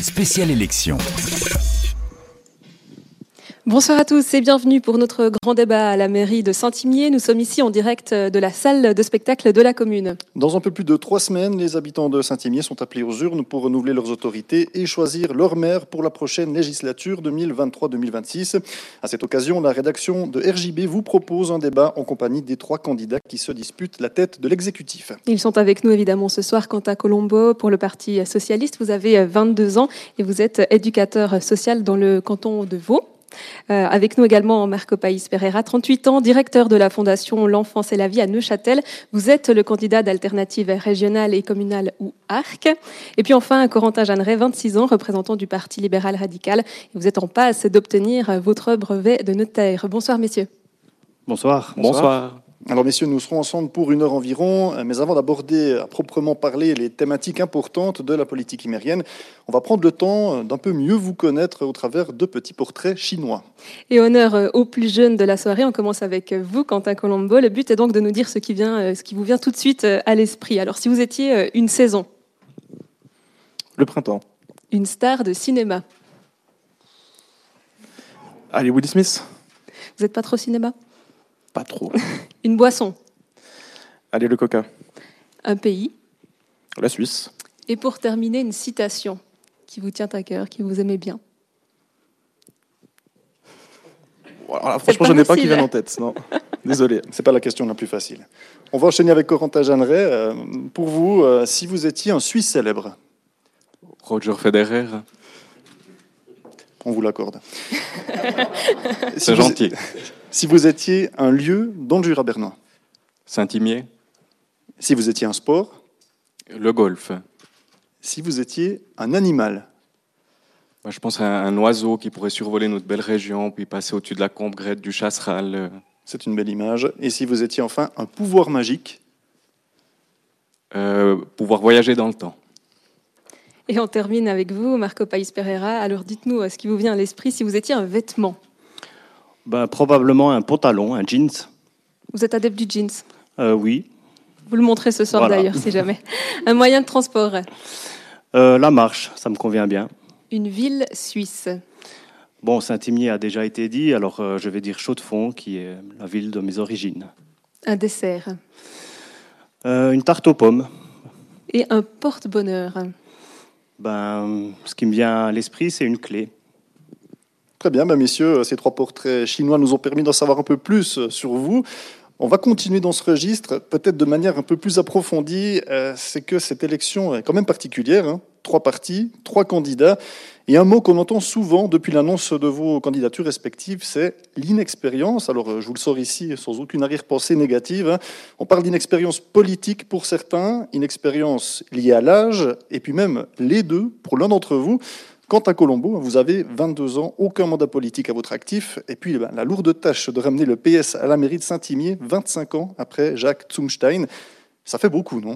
spéciale élection. Bonsoir à tous et bienvenue pour notre grand débat à la mairie de Saint-Imier. Nous sommes ici en direct de la salle de spectacle de la commune. Dans un peu plus de 3 semaines, les habitants de Saint-Imier sont appelés aux urnes pour renouveler leurs autorités et choisir leur maire pour la prochaine législature 2023-2026. À cette occasion, la rédaction de RJB vous propose un débat en compagnie des 3 candidats qui se disputent la tête de l'exécutif. Ils sont avec nous évidemment ce soir. Quentin Colombo pour le Parti socialiste. Vous avez 22 ans et vous êtes éducateur social dans le canton de Vaud. Avec nous également Marco País Pereira, 38 ans, directeur de la Fondation L'Enfance et la Vie à Neuchâtel. Vous êtes le candidat d'Alternative régionale et communale ou ARC. Et puis enfin, Corentin Jeanneret, 26 ans, représentant du Parti libéral radical. Et vous êtes en passe d'obtenir votre brevet de notaire. Bonsoir messieurs. Bonsoir. Bonsoir. Alors messieurs, nous serons ensemble pour 1 heure environ, mais avant d'aborder à proprement parler les thématiques importantes de la politique imérienne, on va prendre le temps d'un peu mieux vous connaître au travers de petits portraits chinois. Et honneur aux plus jeunes de la soirée, on commence avec vous, Quentin Colombo. Le but est donc de nous dire ce qui vous vient tout de suite à l'esprit. Alors si vous étiez une saison. Le printemps. Une star de cinéma. Allez, Will Smith. Vous n'êtes pas trop cinéma ? Pas trop. Une boisson. Allez, le Coca. Un pays. La Suisse. Et pour terminer, une citation qui vous tient à cœur, qui vous aimez bien. Alors, franchement, je n'en ai pas qui viennent en tête. Non. Désolé. C'est pas la question la plus facile. On va enchaîner avec Corentin Jeanneret. Pour vous, si vous étiez un Suisse célèbre. Roger Federer. On vous l'accorde. C'est gentil. Si vous étiez un lieu dans le Jura bernois. Saint-Imier. Si vous étiez un sport. Le golf. Si vous étiez un animal. Moi, je pense à un oiseau qui pourrait survoler notre belle région, puis passer au-dessus de la Combe-Grette, du Chasseral. C'est une belle image. Et si vous étiez enfin un pouvoir magique. Pouvoir voyager dans le temps. Et on termine avec vous, Marco País Pereira. Alors dites-nous ce qui vous vient à l'esprit si vous étiez un vêtement. Probablement un pantalon, un jeans. Vous êtes adepte du jeans ? Oui. Vous le montrez ce soir Voilà. d'ailleurs, si jamais. Un moyen de transport. La marche, ça me convient bien. Une ville suisse. Bon, Saint-Imier a déjà été dit, alors je vais dire Chaux-de-Fonds, qui est la ville de mes origines. Un dessert. Une tarte aux pommes. Et un porte-bonheur. Ce qui me vient à l'esprit, c'est une clé. Très bien, messieurs, ces 3 portraits chinois nous ont permis d'en savoir un peu plus sur vous. On va continuer dans ce registre, peut-être de manière un peu plus approfondie. C'est que cette élection est quand même particulière. 3 partis, 3 candidats. Et un mot qu'on entend souvent depuis l'annonce de vos candidatures respectives, c'est l'inexpérience. Alors, je vous le sors ici sans aucune arrière-pensée négative. On parle d'inexpérience politique pour certains, inexpérience liée à l'âge, et puis même les deux pour l'un d'entre vous. Quentin Colombo, vous avez 22 ans, aucun mandat politique à votre actif, et puis la lourde tâche de ramener le PS à la mairie de Saint-Imier, 25 ans après Jacques Zumstein. Ça fait beaucoup, non ?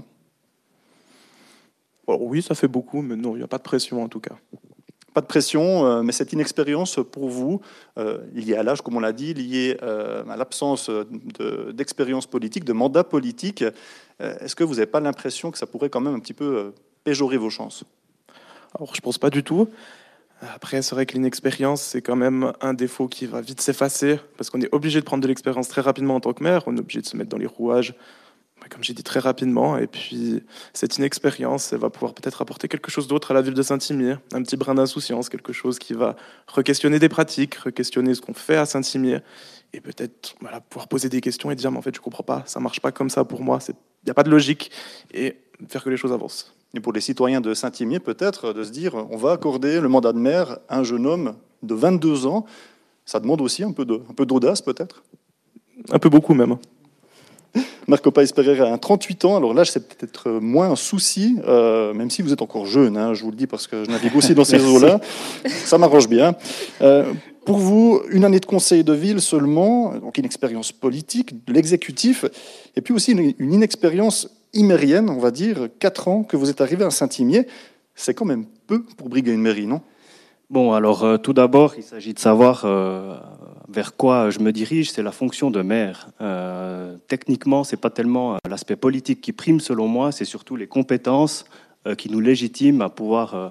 Alors oui, ça fait beaucoup, mais non, il n'y a pas de pression en tout cas. Pas de pression, mais cette inexpérience pour vous, liée à l'âge, comme on l'a dit, liée à l'absence d'expérience politique, de mandat politique, est-ce que vous n'avez pas l'impression que ça pourrait quand même un petit peu péjorer vos chances ? Alors je pense pas du tout. Après, c'est vrai que l'inexpérience, c'est quand même un défaut qui va vite s'effacer, parce qu'on est obligé de prendre de l'expérience très rapidement en tant que maire, on est obligé de se mettre dans les rouages, comme j'ai dit, très rapidement, et puis cette inexpérience, elle va pouvoir peut-être apporter quelque chose d'autre à la ville de Saint-Imier, un petit brin d'insouciance, quelque chose qui va re-questionner des pratiques, re-questionner ce qu'on fait à Saint-Imier, et peut-être pouvoir poser des questions et dire, mais en fait, je comprends pas, ça marche pas comme ça pour moi, il n'y a pas de logique, et faire que les choses avancent. Et pour les citoyens de Saint-Imier, peut-être, de se dire, on va accorder le mandat de maire à un jeune homme de 22 ans, ça demande aussi un peu d'audace, peut-être ? Un peu beaucoup même. Marco País Pereira a 38 ans, alors l'âge c'est peut-être moins un souci, même si vous êtes encore jeune, je vous le dis parce que je navigue aussi dans ces eaux-là, ça m'arrange bien. Pour vous, 1 année de conseil de ville seulement, donc une expérience politique, de l'exécutif, et puis aussi une inexpérience imérienne, on va dire, 4 ans que vous êtes arrivé à Saint-Imier, c'est quand même peu pour briguer une mairie, non ? Bon, alors tout d'abord, il s'agit de savoir vers quoi je me dirige, c'est la fonction de maire. Techniquement, c'est pas tellement l'aspect politique qui prime selon moi, c'est surtout les compétences qui nous légitiment à pouvoir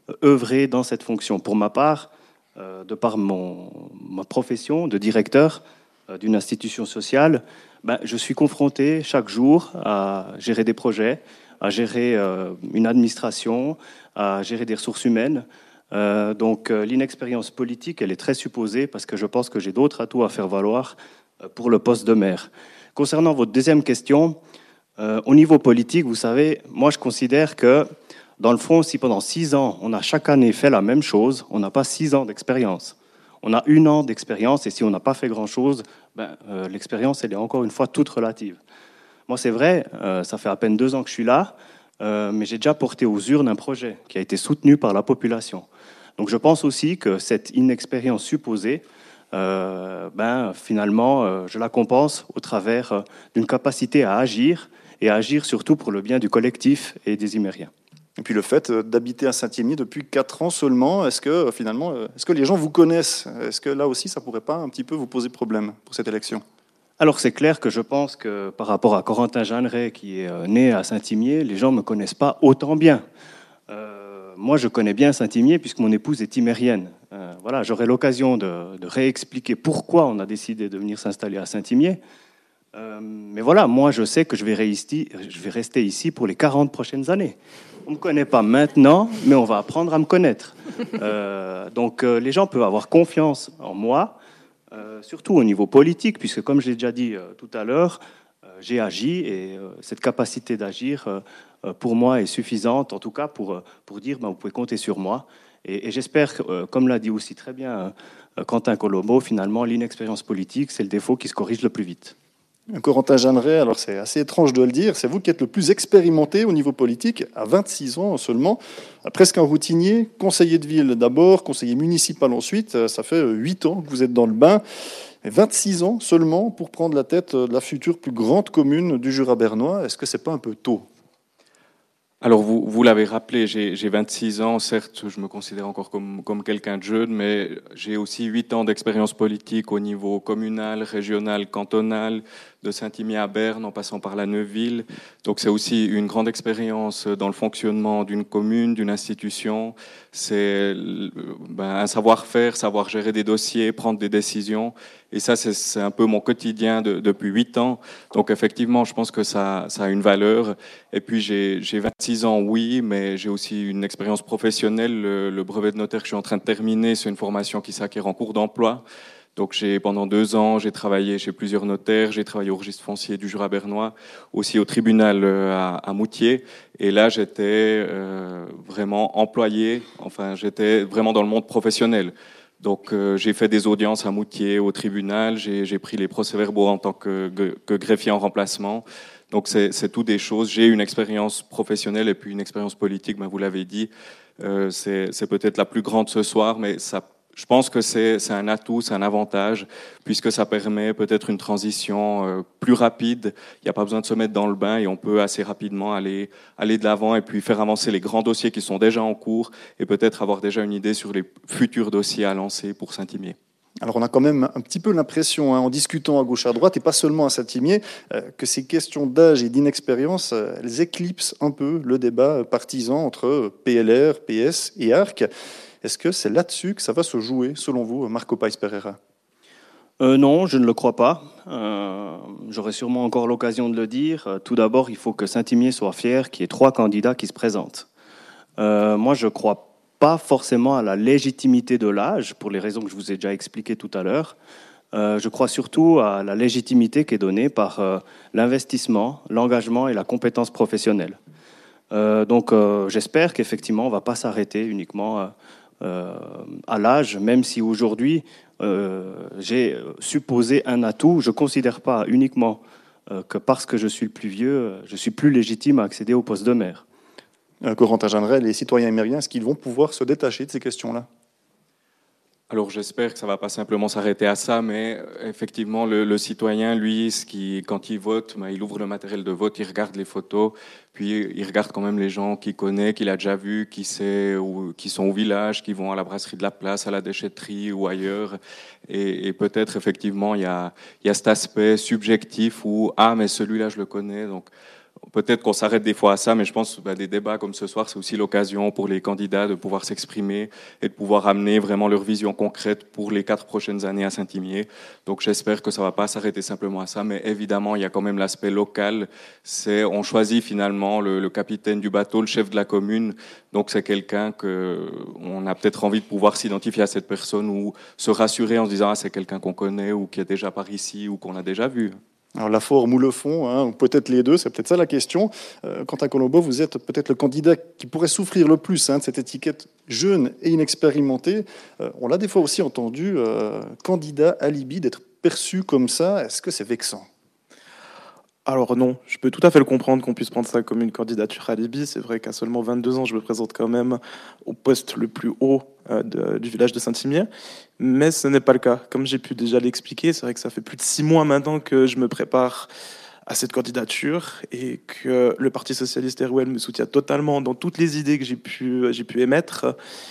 œuvrer dans cette fonction. Pour ma part, de par ma profession de directeur d'une institution sociale, je suis confronté chaque jour à gérer des projets, à gérer une administration, à gérer des ressources humaines. Donc l'inexpérience politique, elle est très supposée parce que je pense que j'ai d'autres atouts à faire valoir pour le poste de maire. Concernant votre deuxième question, au niveau politique, vous savez, moi je considère que dans le fond, si pendant 6 ans, on a chaque année fait la même chose, on n'a pas 6 ans d'expérience. On a 1 an d'expérience et si on n'a pas fait grand-chose, l'expérience, elle est encore une fois toute relative. Moi, c'est vrai, ça fait à peine 2 ans que je suis là, mais j'ai déjà porté aux urnes un projet qui a été soutenu par la population. Donc je pense aussi que cette inexpérience supposée, finalement, je la compense au travers d'une capacité à agir, et à agir surtout pour le bien du collectif et des Imériens. Et puis le fait d'habiter à Saint-Imier depuis 4 ans seulement, est-ce que les gens vous connaissent? Est-ce que là aussi, ça ne pourrait pas un petit peu vous poser problème pour cette élection? Alors c'est clair que je pense que par rapport à Corentin Jeanneret qui est né à Saint-Imier, les gens ne me connaissent pas autant bien. Moi je connais bien Saint-Imier puisque mon épouse est imérienne. Voilà, j'aurai l'occasion de réexpliquer pourquoi on a décidé de venir s'installer à Saint-Imier. Mais voilà, moi je sais que je vais rester ici pour les 40 prochaines années. On ne me connaît pas maintenant, mais on va apprendre à me connaître. Donc les gens peuvent avoir confiance en moi, surtout au niveau politique, puisque comme je l'ai déjà dit tout à l'heure, j'ai agi et cette capacité d'agir, pour moi, est suffisante, en tout cas pour dire vous pouvez compter sur moi. Et j'espère, comme l'a dit aussi très bien Quentin Colombo, finalement, l'inexpérience politique, c'est le défaut qui se corrige le plus vite. Corentin Jeanneret, alors c'est assez étrange de le dire, c'est vous qui êtes le plus expérimenté au niveau politique, à 26 ans seulement, presque un routinier, conseiller de ville d'abord, conseiller municipal ensuite, ça fait 8 ans que vous êtes dans le bain, et 26 ans seulement pour prendre la tête de la future plus grande commune du Jura bernois. Est-ce que c'est pas un peu tôt ? Alors, vous l'avez rappelé, j'ai 26 ans, certes, je me considère encore comme quelqu'un de jeune, mais j'ai aussi 8 ans d'expérience politique au niveau communal, régional, cantonal, de Saint-Imier à Berne, en passant par la Neuville. Donc, c'est aussi une grande expérience dans le fonctionnement d'une commune, d'une institution. C'est un savoir-faire, savoir gérer des dossiers, prendre des décisions. Et ça, c'est un peu mon quotidien depuis 8 ans. Donc, effectivement, je pense que ça a une valeur. Et puis, j'ai 26 ans, oui, mais j'ai aussi une expérience professionnelle. Le brevet de notaire que je suis en train de terminer, c'est une formation qui s'acquiert en cours d'emploi. Donc, pendant 2 ans, j'ai travaillé chez plusieurs notaires. J'ai travaillé au registre foncier du Jura bernois, aussi au tribunal à Moutier. Et là, j'étais vraiment employé. Enfin, j'étais vraiment dans le monde professionnel. Donc, j'ai fait des audiences à Moutier, au tribunal. J'ai pris les procès-verbaux en tant que greffier en remplacement. Donc, c'est tout des choses. J'ai une expérience professionnelle et puis une expérience politique, vous l'avez dit. C'est peut-être la plus grande ce soir, mais je pense que c'est un atout, c'est un avantage, puisque ça permet peut-être une transition plus rapide. Il n'y a pas besoin de se mettre dans le bain et on peut assez rapidement aller de l'avant et puis faire avancer les grands dossiers qui sont déjà en cours et peut-être avoir déjà une idée sur les futurs dossiers à lancer pour Saint-Imier. Alors on a quand même un petit peu l'impression, en discutant à gauche à droite, et pas seulement à Saint-Imier, que ces questions d'âge et d'inexpérience, elles éclipsent un peu le débat partisan entre PLR, PS et ARC. Est-ce que c'est là-dessus que ça va se jouer, selon vous, Marco Paes Pereira ? Non, je ne le crois pas. J'aurai sûrement encore l'occasion de le dire. Tout d'abord, il faut que Saint-Imier soit fier qu'il y ait 3 candidats qui se présentent. Moi, je ne crois pas forcément à la légitimité de l'âge, pour les raisons que je vous ai déjà expliquées tout à l'heure. Je crois surtout à la légitimité qui est donnée par l'investissement, l'engagement et la compétence professionnelle. Donc, j'espère qu'effectivement, on ne va pas s'arrêter uniquement à l'âge, même si aujourd'hui, j'ai supposé un atout. Je ne considère pas uniquement que parce que je suis le plus vieux, je suis plus légitime à accéder au poste de maire. Corentin Jeanneret, les citoyens imériens, est-ce qu'ils vont pouvoir se détacher de ces questions-là ? Alors j'espère que ça ne va pas simplement s'arrêter à ça, mais effectivement le citoyen, lui, quand il vote, il ouvre le matériel de vote, il regarde les photos, puis il regarde quand même les gens qu'il connaît, qu'il a déjà vus, qui sont au village, qui vont à la brasserie de la place, à la déchetterie ou ailleurs. Et peut-être effectivement il y a cet aspect subjectif où mais celui-là je le connais, donc peut-être qu'on s'arrête des fois à ça, mais je pense que des débats comme ce soir, c'est aussi l'occasion pour les candidats de pouvoir s'exprimer et de pouvoir amener vraiment leur vision concrète pour les 4 prochaines années à Saint-Imier. Donc j'espère que ça ne va pas s'arrêter simplement à ça, mais évidemment, il y a quand même l'aspect local. On choisit finalement le capitaine du bateau, le chef de la commune. Donc c'est quelqu'un qu'on a peut-être envie de pouvoir s'identifier à cette personne ou se rassurer en se disant c'est quelqu'un qu'on connaît ou qui est déjà par ici ou qu'on a déjà vu. Alors la forme ou le fond, ou peut-être les deux, c'est peut-être ça la question. Quentin Colombo, vous êtes peut-être le candidat qui pourrait souffrir le plus de cette étiquette jeune et inexpérimenté. On l'a des fois aussi entendu, candidat alibi, d'être perçu comme ça. Est-ce que c'est vexant ? Alors non, je peux tout à fait le comprendre qu'on puisse prendre ça comme une candidature alibi. C'est vrai qu'à seulement 22 ans, je me présente quand même au poste le plus haut du village de Saint-Imier. Mais ce n'est pas le cas. Comme j'ai pu déjà l'expliquer, c'est vrai que ça fait plus de 6 mois maintenant que je me prépare à cette candidature et que le Parti socialiste RUL me soutient totalement dans toutes les idées que j'ai pu émettre.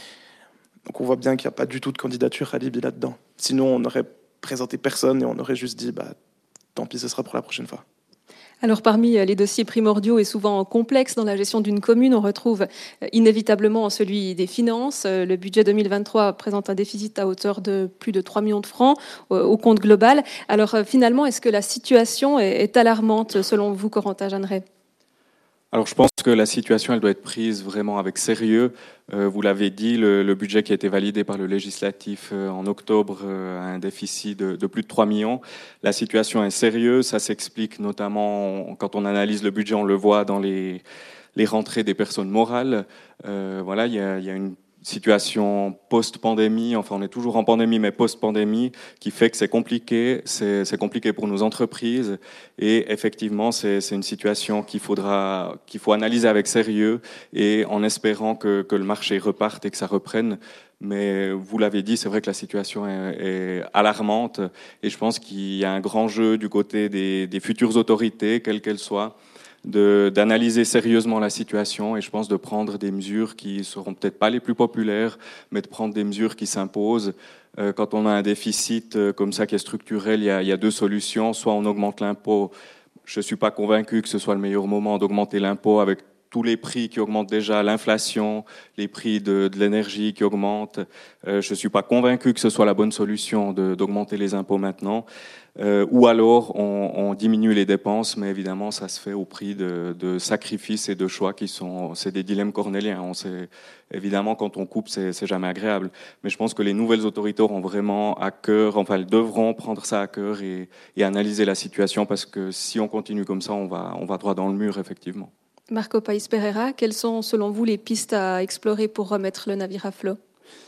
Donc on voit bien qu'il n'y a pas du tout de candidature alibi là-dedans. Sinon, on n'aurait présenté personne et on aurait juste dit tant pis, ce sera pour la prochaine fois. Alors parmi les dossiers primordiaux et souvent complexes dans la gestion d'une commune, on retrouve inévitablement celui des finances. Le budget 2023 présente un déficit à hauteur de plus de 3 millions de francs au compte global. Alors finalement, est-ce que la situation est alarmante selon vous, Corentin Jeanneret ? Alors je pense que la situation, elle doit être prise vraiment avec sérieux. Vous l'avez dit, le budget qui a été validé par le législatif en octobre a un déficit de plus de 3 millions. La situation est sérieuse, ça s'explique notamment quand on analyse le budget, on le voit dans les rentrées des personnes morales. Voilà, il y a une situation post-pandémie, enfin on est toujours en pandémie, mais post-pandémie, qui fait que c'est compliqué pour nos entreprises. Et effectivement, c'est une situation qu'il faut analyser avec sérieux et en espérant que le marché reparte et que ça reprenne. Mais vous l'avez dit, c'est vrai que la situation est alarmante et je pense qu'il y a un grand jeu du côté des futures autorités, quelles qu'elles soient, d'analyser sérieusement la situation et je pense de prendre des mesures qui seront peut-être pas les plus populaires, mais de prendre des mesures qui s'imposent. Quand on a un déficit comme ça qui est structurel, il y a 2 solutions. Soit on augmente l'impôt. Je suis pas convaincu que ce soit le meilleur moment d'augmenter l'impôt avec tous les prix qui augmentent déjà, l'inflation, les prix de l'énergie qui augmentent. Je suis pas convaincu que ce soit la bonne solution d'augmenter les impôts maintenant. Ou alors on diminue les dépenses, mais évidemment ça se fait au prix de sacrifices et de choix c'est des dilemmes cornéliens. On sait, évidemment quand on coupe c'est jamais agréable, mais je pense que les nouvelles autorités auront vraiment à cœur, enfin elles devront prendre ça à cœur et analyser la situation parce que si on continue comme ça on va droit dans le mur effectivement. Marco País Pereira, quelles sont selon vous les pistes à explorer pour remettre le navire à flot ?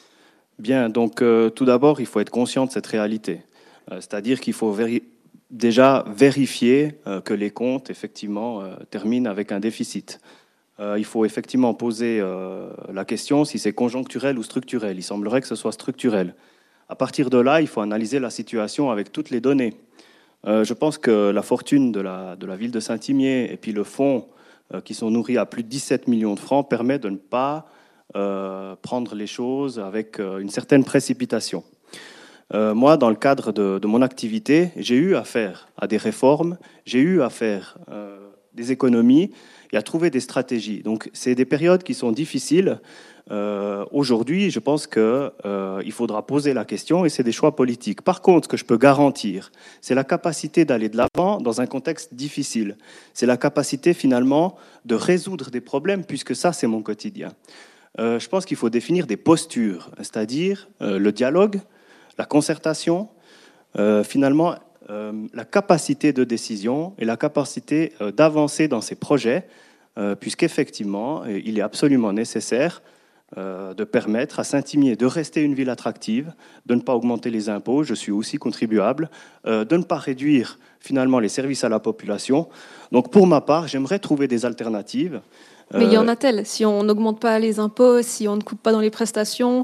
Bien, donc tout d'abord il faut être conscient de cette réalité. C'est-à-dire qu'il faut déjà vérifier que les comptes, effectivement, terminent avec un déficit. Il faut effectivement poser la question si c'est conjoncturel ou structurel. Il semblerait que ce soit structurel. À partir de là, il faut analyser la situation avec toutes les données. Je pense que la fortune de la ville de Saint-Imier et puis le fonds qui sont nourris à plus de 17 millions de francs permet de ne pas prendre les choses avec une certaine précipitation. Moi, dans le cadre de mon activité, j'ai eu à faire à des réformes, j'ai eu à faire des économies et à trouver des stratégies. Donc, c'est des périodes qui sont difficiles. Aujourd'hui, je pense qu'il faudra poser la question et c'est des choix politiques. Par contre, ce que je peux garantir, c'est la capacité d'aller de l'avant dans un contexte difficile. C'est la capacité, finalement, de résoudre des problèmes, puisque ça, c'est mon quotidien. Je pense qu'il faut définir des postures, c'est-à-dire le dialogue, la concertation, finalement, la capacité de décision et la capacité d'avancer dans ces projets, puisqu'effectivement, il est absolument nécessaire de permettre à Saint-Imier de rester une ville attractive, de ne pas augmenter les impôts, je suis aussi contribuable, de ne pas réduire finalement les services à la population. Donc pour ma part, j'aimerais trouver des alternatives. Mais il y en a-t-elle ? Si on n'augmente pas les impôts, si on ne coupe pas dans les prestations,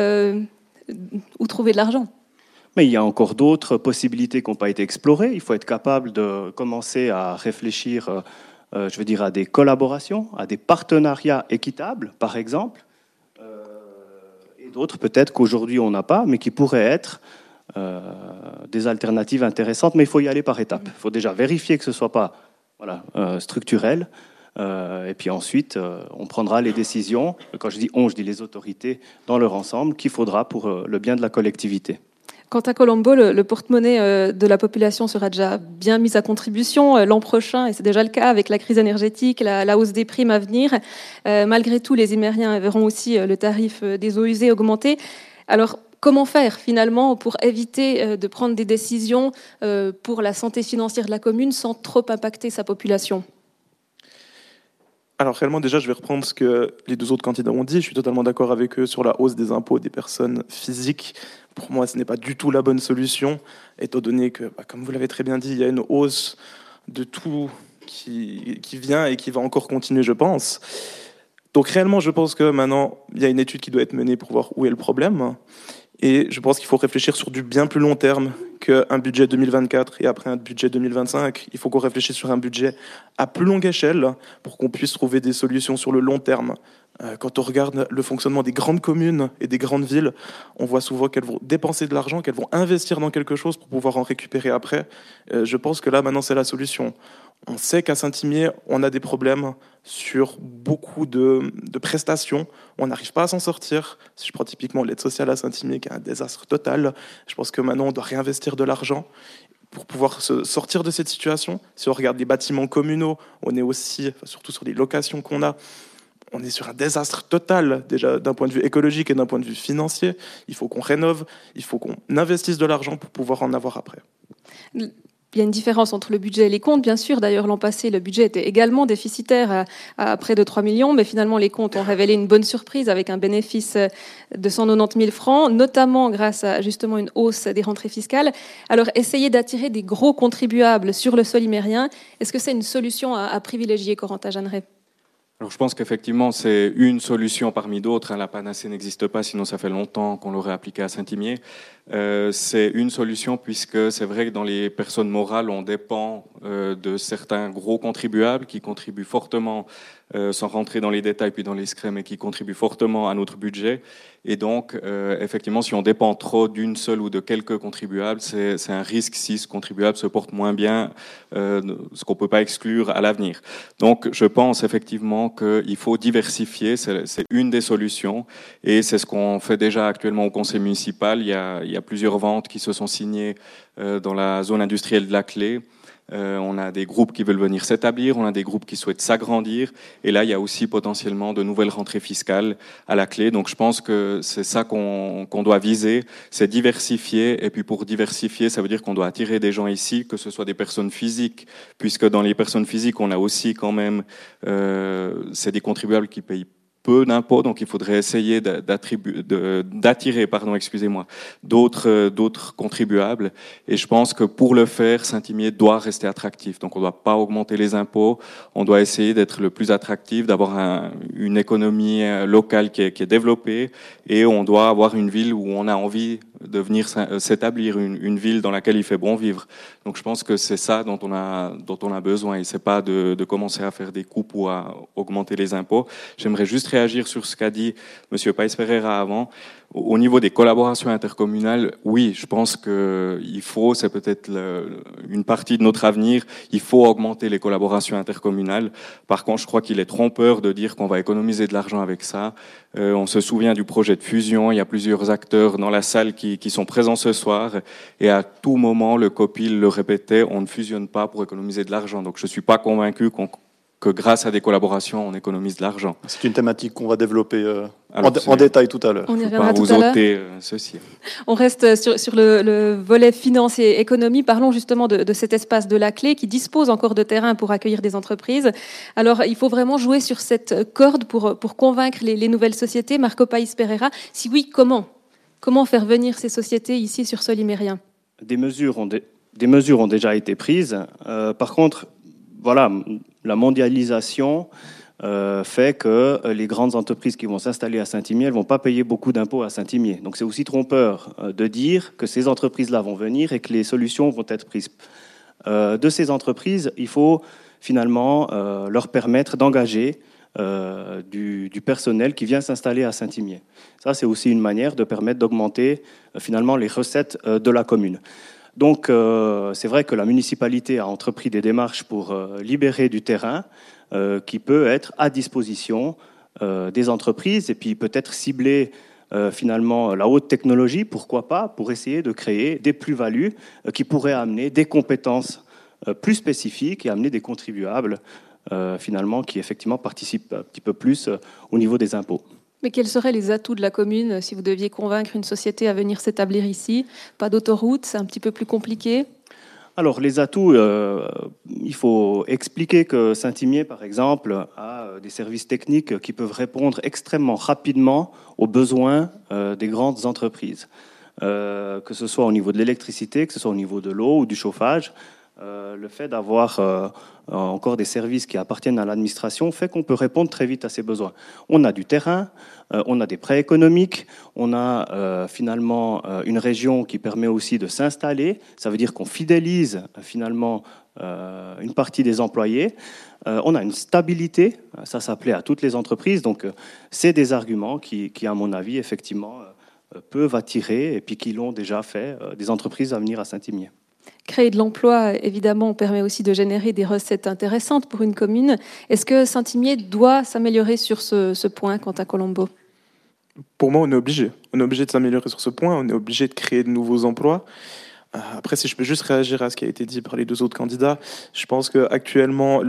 où trouver de l'argent ? Mais il y a encore d'autres possibilités qui n'ont pas été explorées. Il faut être capable de commencer à réfléchir, à des collaborations, à des partenariats équitables, par exemple, et d'autres peut-être qu'aujourd'hui on n'a pas, mais qui pourraient être des alternatives intéressantes. Mais il faut y aller par étapes. Il faut déjà vérifier que ce ne soit pas structurelles. Et puis ensuite, on prendra les décisions, quand je dis on, je dis les autorités, dans leur ensemble, qu'il faudra pour le bien de la collectivité. Quant à Colombo, le porte-monnaie de la population sera déjà bien mis à contribution l'an prochain, et c'est déjà le cas avec la crise énergétique, la hausse des primes à venir. Malgré tout, les Imériens verront aussi le tarif des eaux usées augmenter. Alors, comment faire finalement pour éviter de prendre des décisions pour la santé financière de la commune sans trop impacter sa population ? Alors réellement, déjà, je vais reprendre ce que les deux autres candidats ont dit. Je suis totalement d'accord avec eux sur la hausse des impôts des personnes physiques. Pour moi, ce n'est pas du tout la bonne solution, étant donné que, comme vous l'avez très bien dit, il y a une hausse de tout qui vient et qui va encore continuer, je pense. Donc réellement, je pense que maintenant, il y a une étude qui doit être menée pour voir où est le problème. Et je pense qu'il faut réfléchir sur du bien plus long terme qu'un budget 2024 et après un budget 2025. Il faut qu'on réfléchisse sur un budget à plus longue échelle pour qu'on puisse trouver des solutions sur le long terme. Quand on regarde le fonctionnement des grandes communes et des grandes villes, on voit souvent qu'elles vont dépenser de l'argent, qu'elles vont investir dans quelque chose pour pouvoir en récupérer après. Je pense que là, maintenant, c'est la solution. On sait qu'à Saint-Imier, on a des problèmes sur beaucoup de prestations. On n'arrive pas à s'en sortir. Si je prends typiquement l'aide sociale à Saint-Imier, qui est un désastre total, je pense que maintenant, on doit réinvestir de l'argent pour pouvoir se sortir de cette situation. Si on regarde les bâtiments communaux, on est aussi, surtout sur les locations qu'on a, on est sur un désastre total, déjà d'un point de vue écologique et d'un point de vue financier. Il faut qu'on rénove, il faut qu'on investisse de l'argent pour pouvoir en avoir après. Il y a une différence entre le budget et les comptes, bien sûr. D'ailleurs, l'an passé, le budget était également déficitaire à près de 3 millions, mais finalement, les comptes ont révélé une bonne surprise avec un bénéfice de 190 000 francs, notamment grâce à justement une hausse des rentrées fiscales. Alors, essayer d'attirer des gros contribuables sur le sol imérien, est-ce que c'est une solution à privilégier, Corentin Jeanneret ? Alors, je pense qu'effectivement, c'est une solution parmi d'autres. La panacée n'existe pas, sinon ça fait longtemps qu'on l'aurait appliquée à Saint-Imier. C'est une solution puisque c'est vrai que dans les personnes morales, on dépend de certains gros contribuables qui contribuent fortement, sans rentrer dans les détails puis dans les secrets, mais qui contribuent fortement à notre budget. Et donc, effectivement, si on dépend trop d'une seule ou de quelques contribuables, c'est un risque si ce contribuable se porte moins bien, ce qu'on ne peut pas exclure à l'avenir. Donc, je pense effectivement qu'il faut diversifier, c'est une des solutions, et c'est ce qu'on fait déjà actuellement au conseil municipal. Il y a plusieurs ventes qui se sont signées dans la zone industrielle de la Clé. On a des groupes qui veulent venir s'établir, on a des groupes qui souhaitent s'agrandir, et là il y a aussi potentiellement de nouvelles rentrées fiscales à la clé. Donc je pense que c'est ça qu'on doit viser, c'est diversifier, et puis pour diversifier ça veut dire qu'on doit attirer des gens ici, que ce soit des personnes physiques, puisque dans les personnes physiques on a aussi quand même c'est des contribuables qui payent peu d'impôts, donc il faudrait essayer d'attirer d'autres contribuables. Et je pense que pour le faire, Saint-Imier doit rester attractif. Donc on ne doit pas augmenter les impôts, on doit essayer d'être le plus attractif, d'avoir une économie locale qui est développée, et on doit avoir une ville où on a envie de venir s'établir, une ville dans laquelle il fait bon vivre. Donc je pense que c'est ça dont on a besoin, et c'est pas de commencer à faire des coupes ou à augmenter les impôts. J'aimerais juste réagir sur ce qu'a dit M. Paes-Pereira avant. Au niveau des collaborations intercommunales, oui, je pense qu'il faut, c'est peut-être une partie de notre avenir, il faut augmenter les collaborations intercommunales. Par contre, je crois qu'il est trompeur de dire qu'on va économiser de l'argent avec ça. On se souvient du projet de fusion, il y a plusieurs acteurs dans la salle qui sont présents ce soir, et à tout moment, le COPIL le répétait, on ne fusionne pas pour économiser de l'argent. Donc je ne suis pas convaincu que grâce à des collaborations, on économise de l'argent. C'est une thématique qu'on va développer en détail tout à l'heure. On y reviendra tout à l'heure. Ceci. On reste sur le volet financier et économie. Parlons justement de cet espace de la Clé qui dispose encore de terrain pour accueillir des entreprises. Alors, il faut vraiment jouer sur cette corde pour convaincre les nouvelles sociétés. Marco Paes-Pereira, si oui, comment ? Comment faire venir ces sociétés ici sur sol imérien ? Des mesures ont déjà été prises. Par contre, voilà, la mondialisation fait que les grandes entreprises qui vont s'installer à Saint-Imier, elles ne vont pas payer beaucoup d'impôts à Saint-Imier. Donc c'est aussi trompeur de dire que ces entreprises-là vont venir et que les solutions vont être prises. De ces entreprises, il faut finalement leur permettre d'engager du personnel qui vient s'installer à Saint-Imier. Ça, c'est aussi une manière de permettre d'augmenter finalement les recettes de la commune. Donc c'est vrai que la municipalité a entrepris des démarches pour libérer du terrain qui peut être à disposition des entreprises et puis peut-être cibler finalement la haute technologie, pourquoi pas, pour essayer de créer des plus-values qui pourraient amener des compétences plus spécifiques et amener des contribuables finalement qui effectivement participent un petit peu plus au niveau des impôts. Mais quels seraient les atouts de la commune si vous deviez convaincre une société à venir s'établir ici? Pas d'autoroute, c'est un petit peu plus compliqué? Alors, les atouts, il faut expliquer que Saint-Imier, par exemple, a des services techniques qui peuvent répondre extrêmement rapidement aux besoins des grandes entreprises. Que ce soit au niveau de l'électricité, que ce soit au niveau de l'eau ou du chauffage. Le fait d'avoir encore des services qui appartiennent à l'administration fait qu'on peut répondre très vite à ces besoins. On a du terrain, on a des prêts économiques, on a finalement une région qui permet aussi de s'installer. Ça veut dire qu'on fidélise finalement une partie des employés. On a une stabilité, ça s'appelait à toutes les entreprises. Donc c'est des arguments qui, à mon avis, effectivement, peuvent attirer, et puis qui l'ont déjà fait, des entreprises à venir à Saint-Imier. Créer de l'emploi, évidemment, permet aussi de générer des recettes intéressantes pour une commune. Est-ce que Saint-Imier doit s'améliorer sur ce point quant à Colombo? Pour moi, on est obligé. On est obligé de s'améliorer sur ce point. On est obligé de créer de nouveaux emplois. Après, si je peux juste réagir à ce qui a été dit par les deux autres candidats, je pense qu'actuellement,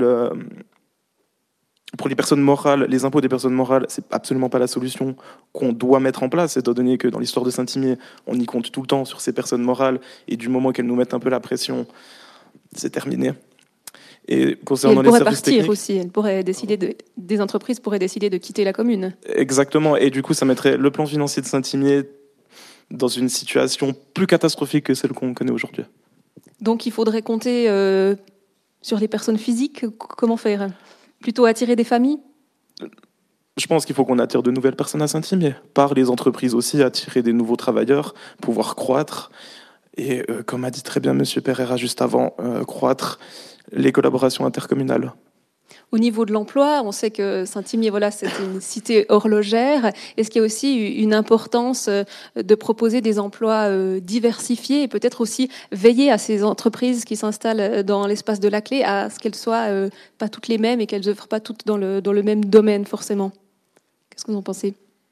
pour les personnes morales, les impôts des personnes morales, c'est absolument pas la solution qu'on doit mettre en place, étant donné que dans l'histoire de Saint-Imier, on y compte tout le temps sur ces personnes morales, et du moment qu'elles nous mettent un peu la pression, c'est terminé. Et concernant les services techniques, aussi. Elle pourrait décider des entreprises pourraient décider de quitter la commune. Exactement, et du coup, ça mettrait le plan financier de Saint-Imier dans une situation plus catastrophique que celle qu'on connaît aujourd'hui. Donc, il faudrait compter sur les personnes physiques. Comment faire? Plutôt attirer des familles? Je pense qu'il faut qu'on attire de nouvelles personnes à Saint-Imier, par les entreprises aussi, attirer des nouveaux travailleurs, pouvoir croître, et comme a dit très bien M. Pereira juste avant, croître les collaborations intercommunales. Au niveau de l'emploi, on sait que Saint-Imier, voilà, c'est une cité horlogère. Est-ce qu'il y a aussi une importance de proposer des emplois diversifiés et peut-être aussi veiller à ces entreprises qui s'installent dans l'espace de la clé, à ce qu'elles soient pas toutes les mêmes et qu'elles n'œuvrent pas toutes dans le même domaine forcément? Qu'est-ce que vous en pensez?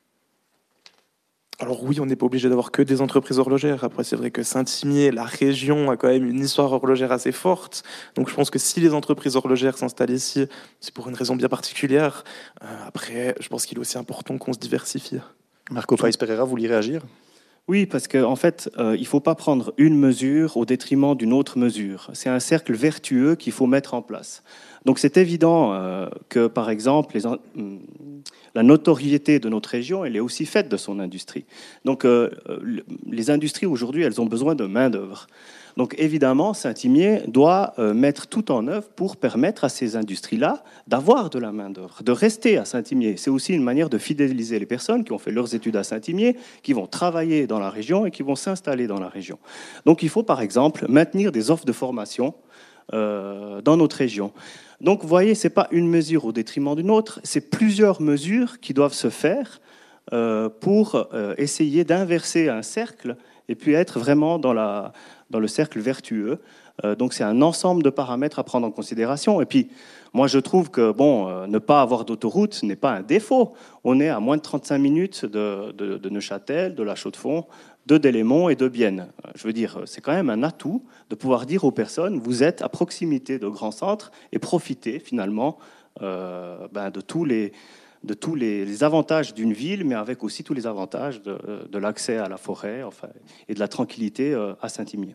Alors oui, on n'est pas obligé d'avoir que des entreprises horlogères. Après, c'est vrai que Saint-Imier, la région, a quand même une histoire horlogère assez forte. Donc je pense que si les entreprises horlogères s'installent ici, c'est pour une raison bien particulière. Après, je pense qu'il est aussi important qu'on se diversifie. Marco Paes Pereira, vous voulez réagir? Oui, parce qu'en fait, il ne faut pas prendre une mesure au détriment d'une autre mesure. C'est un cercle vertueux qu'il faut mettre en place. Donc c'est évident que, par exemple, la notoriété de notre région, elle est aussi faite de son industrie. Donc les industries aujourd'hui, elles ont besoin de main-d'œuvre. Donc évidemment, Saint-Imier doit mettre tout en œuvre pour permettre à ces industries-là d'avoir de la main-d'œuvre, de rester à Saint-Imier. C'est aussi une manière de fidéliser les personnes qui ont fait leurs études à Saint-Imier, qui vont travailler dans la région et qui vont s'installer dans la région. Donc il faut par exemple maintenir des offres de formation dans notre région. Donc vous voyez, ce n'est pas une mesure au détriment d'une autre, c'est plusieurs mesures qui doivent se faire pour essayer d'inverser un cercle et puis être vraiment dans le cercle vertueux. Donc c'est un ensemble de paramètres à prendre en considération. Et puis moi je trouve que ne pas avoir d'autoroute n'est pas un défaut. On est à moins de 35 minutes de Neuchâtel, de La Chaux-de-Fonds, de Delémont et de Bienne. Je veux dire, c'est quand même un atout de pouvoir dire aux personnes, vous êtes à proximité de grands centres et profitez finalement de tous les avantages d'une ville, mais avec aussi tous les avantages de l'accès à la forêt et de la tranquillité à Saint-Imier.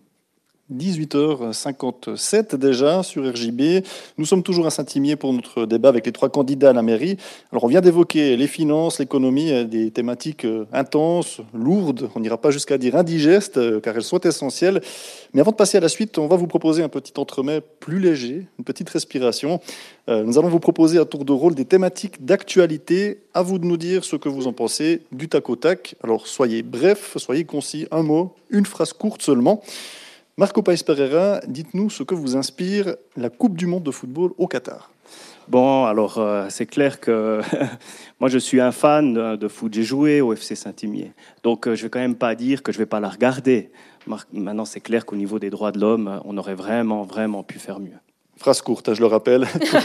18h57 déjà sur RJB. Nous sommes toujours à Saint-Imier pour notre débat avec les trois candidats à la mairie. Alors on vient d'évoquer les finances, l'économie, des thématiques intenses, lourdes, on n'ira pas jusqu'à dire indigestes, car elles sont essentielles. Mais avant de passer à la suite, on va vous proposer un petit entremets plus léger, une petite respiration. Nous allons vous proposer à tour de rôle des thématiques d'actualité. À vous de nous dire ce que vous en pensez du tac au tac. Alors soyez bref, soyez concis, un mot, une phrase courte seulement. Marco Paes Pereira, dites-nous ce que vous inspire la Coupe du monde de football au Qatar. Bon, alors c'est clair que moi je suis un fan de foot. J'ai joué au FC Saint-Imier, donc je vais quand même pas dire que je vais pas la regarder. Maintenant, c'est clair qu'au niveau des droits de l'homme, on aurait vraiment pu faire mieux. Phrase courte, hein, je le rappelle.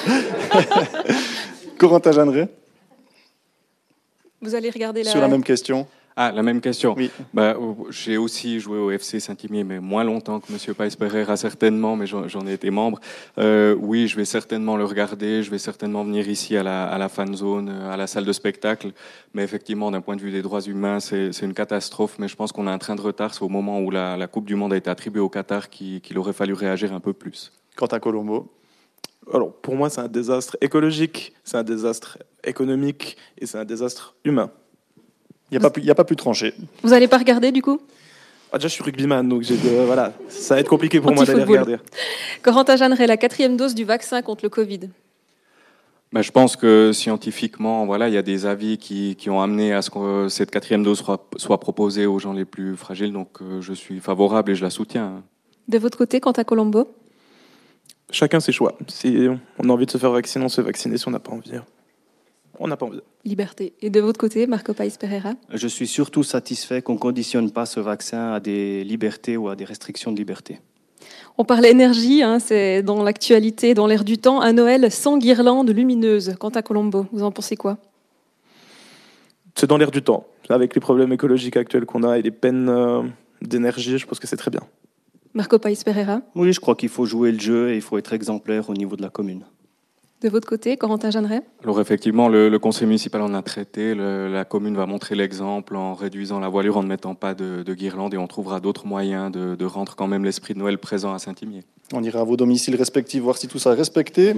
Corentin Jeanneret, Vous allez regarder sur la même question. Ah, la même question. Oui. J'ai aussi joué au FC Saint-Imier, mais moins longtemps que M. Paes-Pereira, certainement, mais j'en ai été membre. Oui, je vais certainement le regarder, je vais certainement venir ici à la fan zone, à la salle de spectacle. Mais effectivement, d'un point de vue des droits humains, c'est une catastrophe. Mais je pense qu'on a un train de retard. C'est au moment où la Coupe du Monde a été attribuée au Qatar qu'il aurait fallu réagir un peu plus. Quentin Colombo. Alors, pour moi, c'est un désastre écologique, c'est un désastre économique et c'est un désastre humain. Il n'y a pas plus tranché. Vous n'allez pas regarder du coup? Déjà, je suis rugbyman, donc voilà, ça va être compliqué pour moi d'aller regarder. Corentin Jeanneret, la 4e dose du vaccin contre le Covid. Je pense que scientifiquement, voilà, il y a des avis qui ont amené à ce que cette 4e dose soit proposée aux gens les plus fragiles. Donc, je suis favorable et je la soutiens. De votre côté, Quentin Colombo? Chacun ses choix. Si on a envie de se faire vacciner, on se fait vacciner. Si on n'a pas envie, on n'a pas envie. Liberté. Et de votre côté, Marco Paes-Pereira? Je suis surtout satisfait qu'on ne conditionne pas ce vaccin à des libertés ou à des restrictions de liberté. On parle énergie, hein, c'est dans l'actualité, dans l'air du temps, un Noël sans guirlande lumineuse. Quentin Colombo, vous en pensez quoi? C'est dans l'air du temps. Avec les problèmes écologiques actuels qu'on a et les peines d'énergie, je pense que c'est très bien. Marco Paes-Pereira? Oui, je crois qu'il faut jouer le jeu et il faut être exemplaire au niveau de la commune. De votre côté, Corentin Jeanneret? Alors effectivement, le conseil municipal en a traité. La commune va montrer l'exemple en réduisant la voilure, en ne mettant pas de guirlandes et on trouvera d'autres moyens de rendre quand même l'esprit de Noël présent à Saint-Imier. On ira à vos domiciles respectifs voir si tout ça est respecté.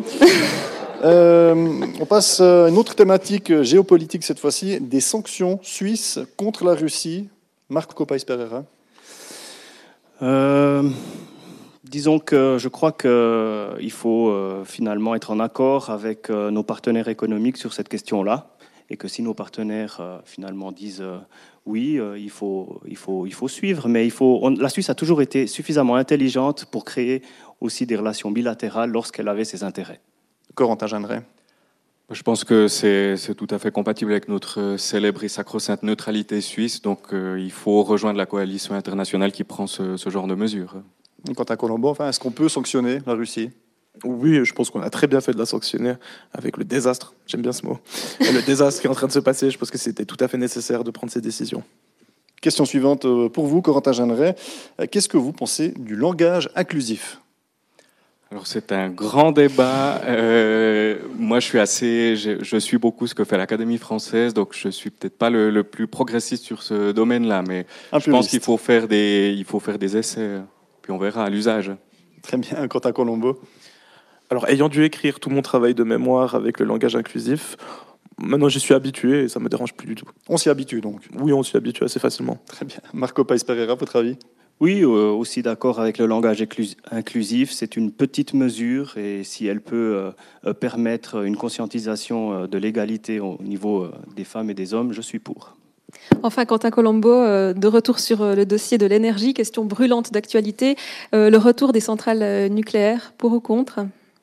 On passe à une autre thématique géopolitique cette fois-ci, des sanctions suisses contre la Russie. Marco Paes-Pereira. Disons que je crois qu'il faut finalement être en accord avec nos partenaires économiques sur cette question-là, et que si nos partenaires finalement disent oui, il faut suivre, mais la Suisse a toujours été suffisamment intelligente pour créer aussi des relations bilatérales lorsqu'elle avait ses intérêts. Corentin Jeanneret. Je pense que c'est tout à fait compatible avec notre célèbre et sacro-sainte neutralité suisse, donc il faut rejoindre la coalition internationale qui prend ce genre de mesures. Quentin Colombo, est-ce qu'on peut sanctionner la Russie? Oui, je pense qu'on a très bien fait de la sanctionner avec le désastre, j'aime bien ce mot, le désastre qui est en train de se passer. Je pense que c'était tout à fait nécessaire de prendre ces décisions. Question suivante pour vous, Corentin Jeanneret. Qu'est-ce que vous pensez du langage inclusif? Alors c'est un grand débat. Moi, je suis beaucoup ce que fait l'Académie française, donc je suis peut-être pas le plus progressiste sur ce domaine-là, mais je pense qu'il faut faire des essais, puis on verra à l'usage. Très bien, Quentin Colombo. Alors, ayant dû écrire tout mon travail de mémoire avec le langage inclusif, maintenant j'y suis habitué et ça me dérange plus du tout. On s'y habitue donc. Oui, on s'y habitue assez facilement. Très bien. Marco Paes-Pereira, votre avis? Oui, aussi d'accord avec le langage inclusif. C'est une petite mesure et si elle peut permettre une conscientisation de l'égalité au niveau des femmes et des hommes, je suis pour. Enfin, Quentin Colombo, de retour sur le dossier de l'énergie, question brûlante d'actualité, le retour des centrales nucléaires, pour ou contre?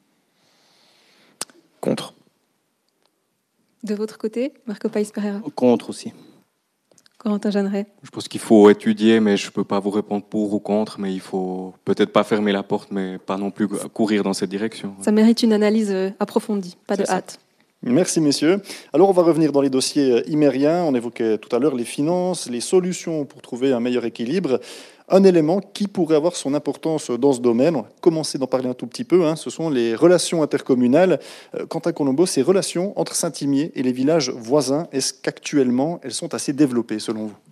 Contre. De votre côté, Marco Paes-Pereira? Contre aussi. Corentin Jeanneret? Je pense qu'il faut étudier, mais je ne peux pas vous répondre pour ou contre, mais il faut peut-être pas fermer la porte, mais pas non plus courir dans cette direction. Ça mérite une analyse approfondie, pas de hâte. Merci messieurs. Alors on va revenir dans les dossiers imériens. On évoquait tout à l'heure les finances, les solutions pour trouver un meilleur équilibre. Un élément qui pourrait avoir son importance dans ce domaine, on va commencer d'en parler un tout petit peu, ce sont les relations intercommunales. Quentin Colombo, ces relations entre Saint-Imier et les villages voisins, est-ce qu'actuellement elles sont assez développées selon vous?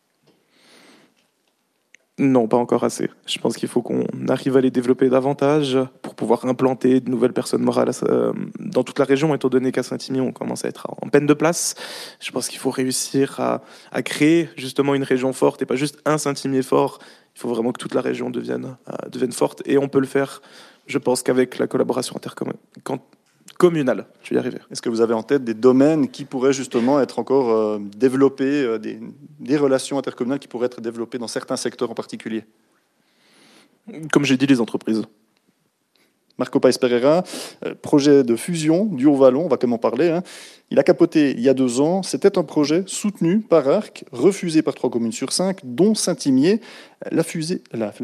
Non, pas encore assez. Je pense qu'il faut qu'on arrive à les développer davantage pour pouvoir implanter de nouvelles personnes morales dans toute la région, étant donné qu'à Saint-Imier, on commence à être en peine de place. Je pense qu'il faut réussir à créer justement une région forte et pas juste un Saint-Imier fort. Il faut vraiment que toute la région devienne forte et on peut le faire, je pense, qu'avec la collaboration communale. Je vais y arriver. Est-ce que vous avez en tête des domaines qui pourraient justement être encore développés, des relations intercommunales qui pourraient être développées dans certains secteurs en particulier? Comme j'ai dit, les entreprises. Marco Paes Pereira, projet de fusion du Haut-Vallon, on va quand même en parler. Hein. Il a capoté il y a 2 ans. C'était un projet soutenu par ARC, refusé par 3 communes sur 5, dont Saint-Imier. La fusion,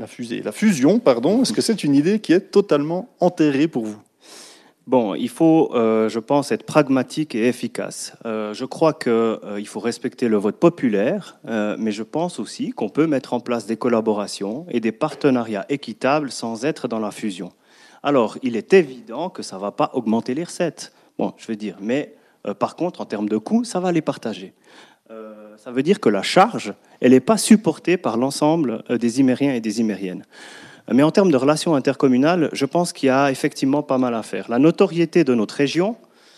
est-ce que c'est une idée qui est totalement enterrée pour vous ? Bon, il faut, je pense, être pragmatique et efficace. Je crois qu'il faut respecter le vote populaire, mais je pense aussi qu'on peut mettre en place des collaborations et des partenariats équitables sans être dans la fusion. Alors, il est évident que ça ne va pas augmenter les recettes. Bon, je veux dire, mais par contre, en termes de coûts, ça va les partager. Ça veut dire que la charge, elle n'est pas supportée par l'ensemble des Imériens et des Imériennes. Mais en termes de relations intercommunales, je pense qu'il y a effectivement pas mal à faire. La notoriété de notre région,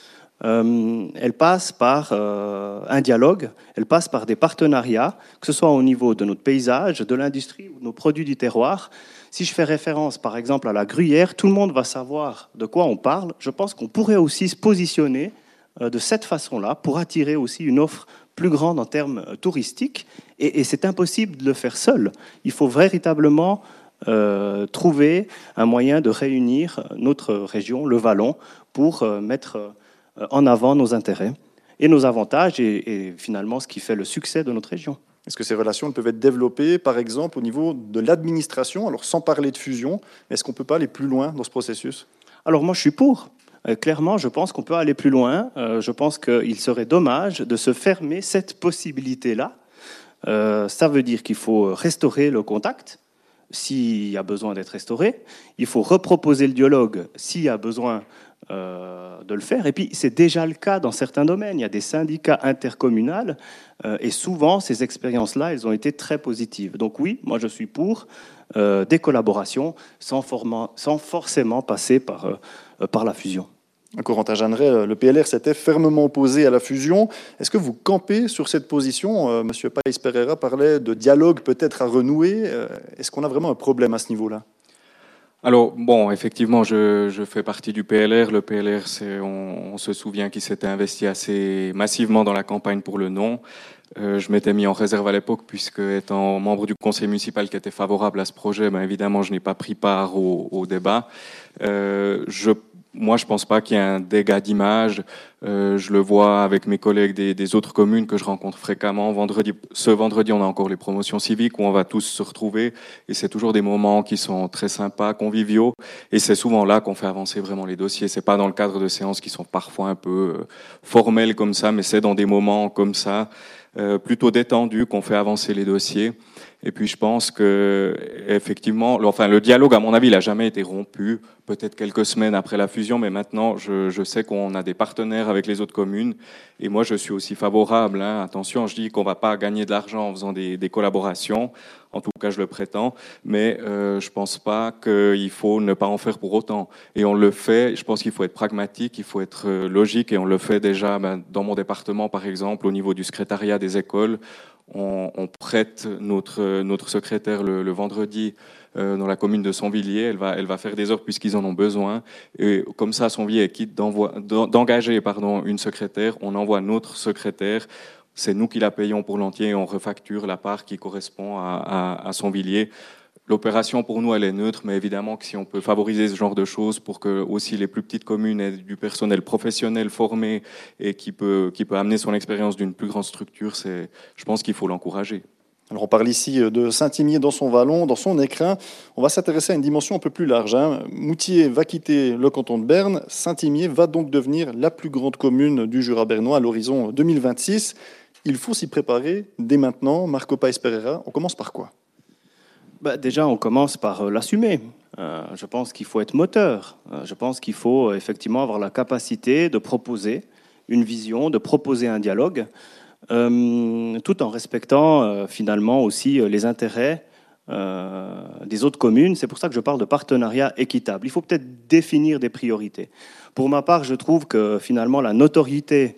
elle passe par un dialogue, elle passe par des partenariats, que ce soit au niveau de notre paysage, de l'industrie ou de nos produits du terroir. Si je fais référence par exemple à la gruyère, tout le monde va savoir de quoi on parle. Je pense qu'on pourrait aussi se positionner de cette façon-là pour attirer aussi une offre plus grande en termes touristiques. Et c'est impossible de le faire seul. Il faut véritablement trouver un moyen de réunir notre région, le Vallon, pour mettre en avant nos intérêts et nos avantages et finalement ce qui fait le succès de notre région. Est-ce que ces relations peuvent être développées, par exemple, au niveau de l'administration, alors sans parler de fusion, mais est-ce qu'on ne peut pas aller plus loin dans ce processus ? Alors moi, je suis pour. Clairement, je pense qu'on peut aller plus loin. Je pense qu'il serait dommage de se fermer cette possibilité-là. Ça veut dire qu'il faut restaurer le contact s'il y a besoin d'être restauré. Il faut reproposer le dialogue s'il y a besoin de le faire. Et puis, c'est déjà le cas dans certains domaines. Il y a des syndicats intercommunaux et souvent, ces expériences-là, elles ont été très positives. Donc oui, moi, je suis pour des collaborations sans forcément passer par la fusion. Corentin Jeanneret, le PLR s'était fermement opposé à la fusion. Est-ce que vous campez sur cette position ? Monsieur Paes Pereira parlait de dialogue peut-être à renouer. Est-ce qu'on a vraiment un problème à ce niveau-là ? Alors, bon, effectivement, je fais partie du PLR. Le PLR, on se souvient qu'il s'était investi assez massivement dans la campagne pour le non. Je m'étais mis en réserve à l'époque, puisque étant membre du conseil municipal qui était favorable à ce projet, ben, évidemment, je n'ai pas pris part au débat. Moi, je pense pas qu'il y ait un dégât d'image. Je le vois avec mes collègues des autres communes que je rencontre fréquemment. Ce vendredi, on a encore les promotions civiques où on va tous se retrouver. Et c'est toujours des moments qui sont très sympas, conviviaux. Et c'est souvent là qu'on fait avancer vraiment les dossiers. C'est pas dans le cadre de séances qui sont parfois un peu formelles comme ça, mais c'est dans des moments comme ça, plutôt détendus, qu'on fait avancer les dossiers. Et puis je pense que effectivement, le dialogue, à mon avis, il n'a jamais été rompu. Peut-être quelques semaines après la fusion, mais maintenant, je sais qu'on a des partenaires avec les autres communes. Et moi, je suis aussi favorable. Attention, je dis qu'on va pas gagner de l'argent en faisant des collaborations. En tout cas, je le prétends. Mais je pense pas qu'il faut ne pas en faire pour autant. Et on le fait. Je pense qu'il faut être pragmatique, il faut être logique. Et on le fait déjà dans mon département, par exemple, au niveau du secrétariat des écoles. On prête notre secrétaire le vendredi dans la commune de Sonvilliers. Elle va faire des heures puisqu'ils en ont besoin. Et comme ça, Sonvilliers est quitte d'engager une secrétaire. On envoie notre secrétaire. C'est nous qui la payons pour l'entier et on refacture la part qui correspond à Sonvilliers. L'opération, pour nous, elle est neutre, mais évidemment que si on peut favoriser ce genre de choses pour que aussi les plus petites communes aient du personnel professionnel formé et qui peut amener son expérience d'une plus grande structure, je pense qu'il faut l'encourager. Alors on parle ici de Saint-Imier dans son Vallon, dans son écrin. On va s'intéresser à une dimension un peu plus large. Moutier va quitter le canton de Berne. Saint-Imier va donc devenir la plus grande commune du Jura bernois à l'horizon 2026. Il faut s'y préparer dès maintenant. Marco Paes Pereira, on commence par quoi ? Déjà, on commence par l'assumer. Je pense qu'il faut être moteur. Je pense qu'il faut effectivement avoir la capacité de proposer une vision, de proposer un dialogue, tout en respectant finalement aussi les intérêts des autres communes. C'est pour ça que je parle de partenariat équitable. Il faut peut-être définir des priorités. Pour ma part, je trouve que finalement la notoriété,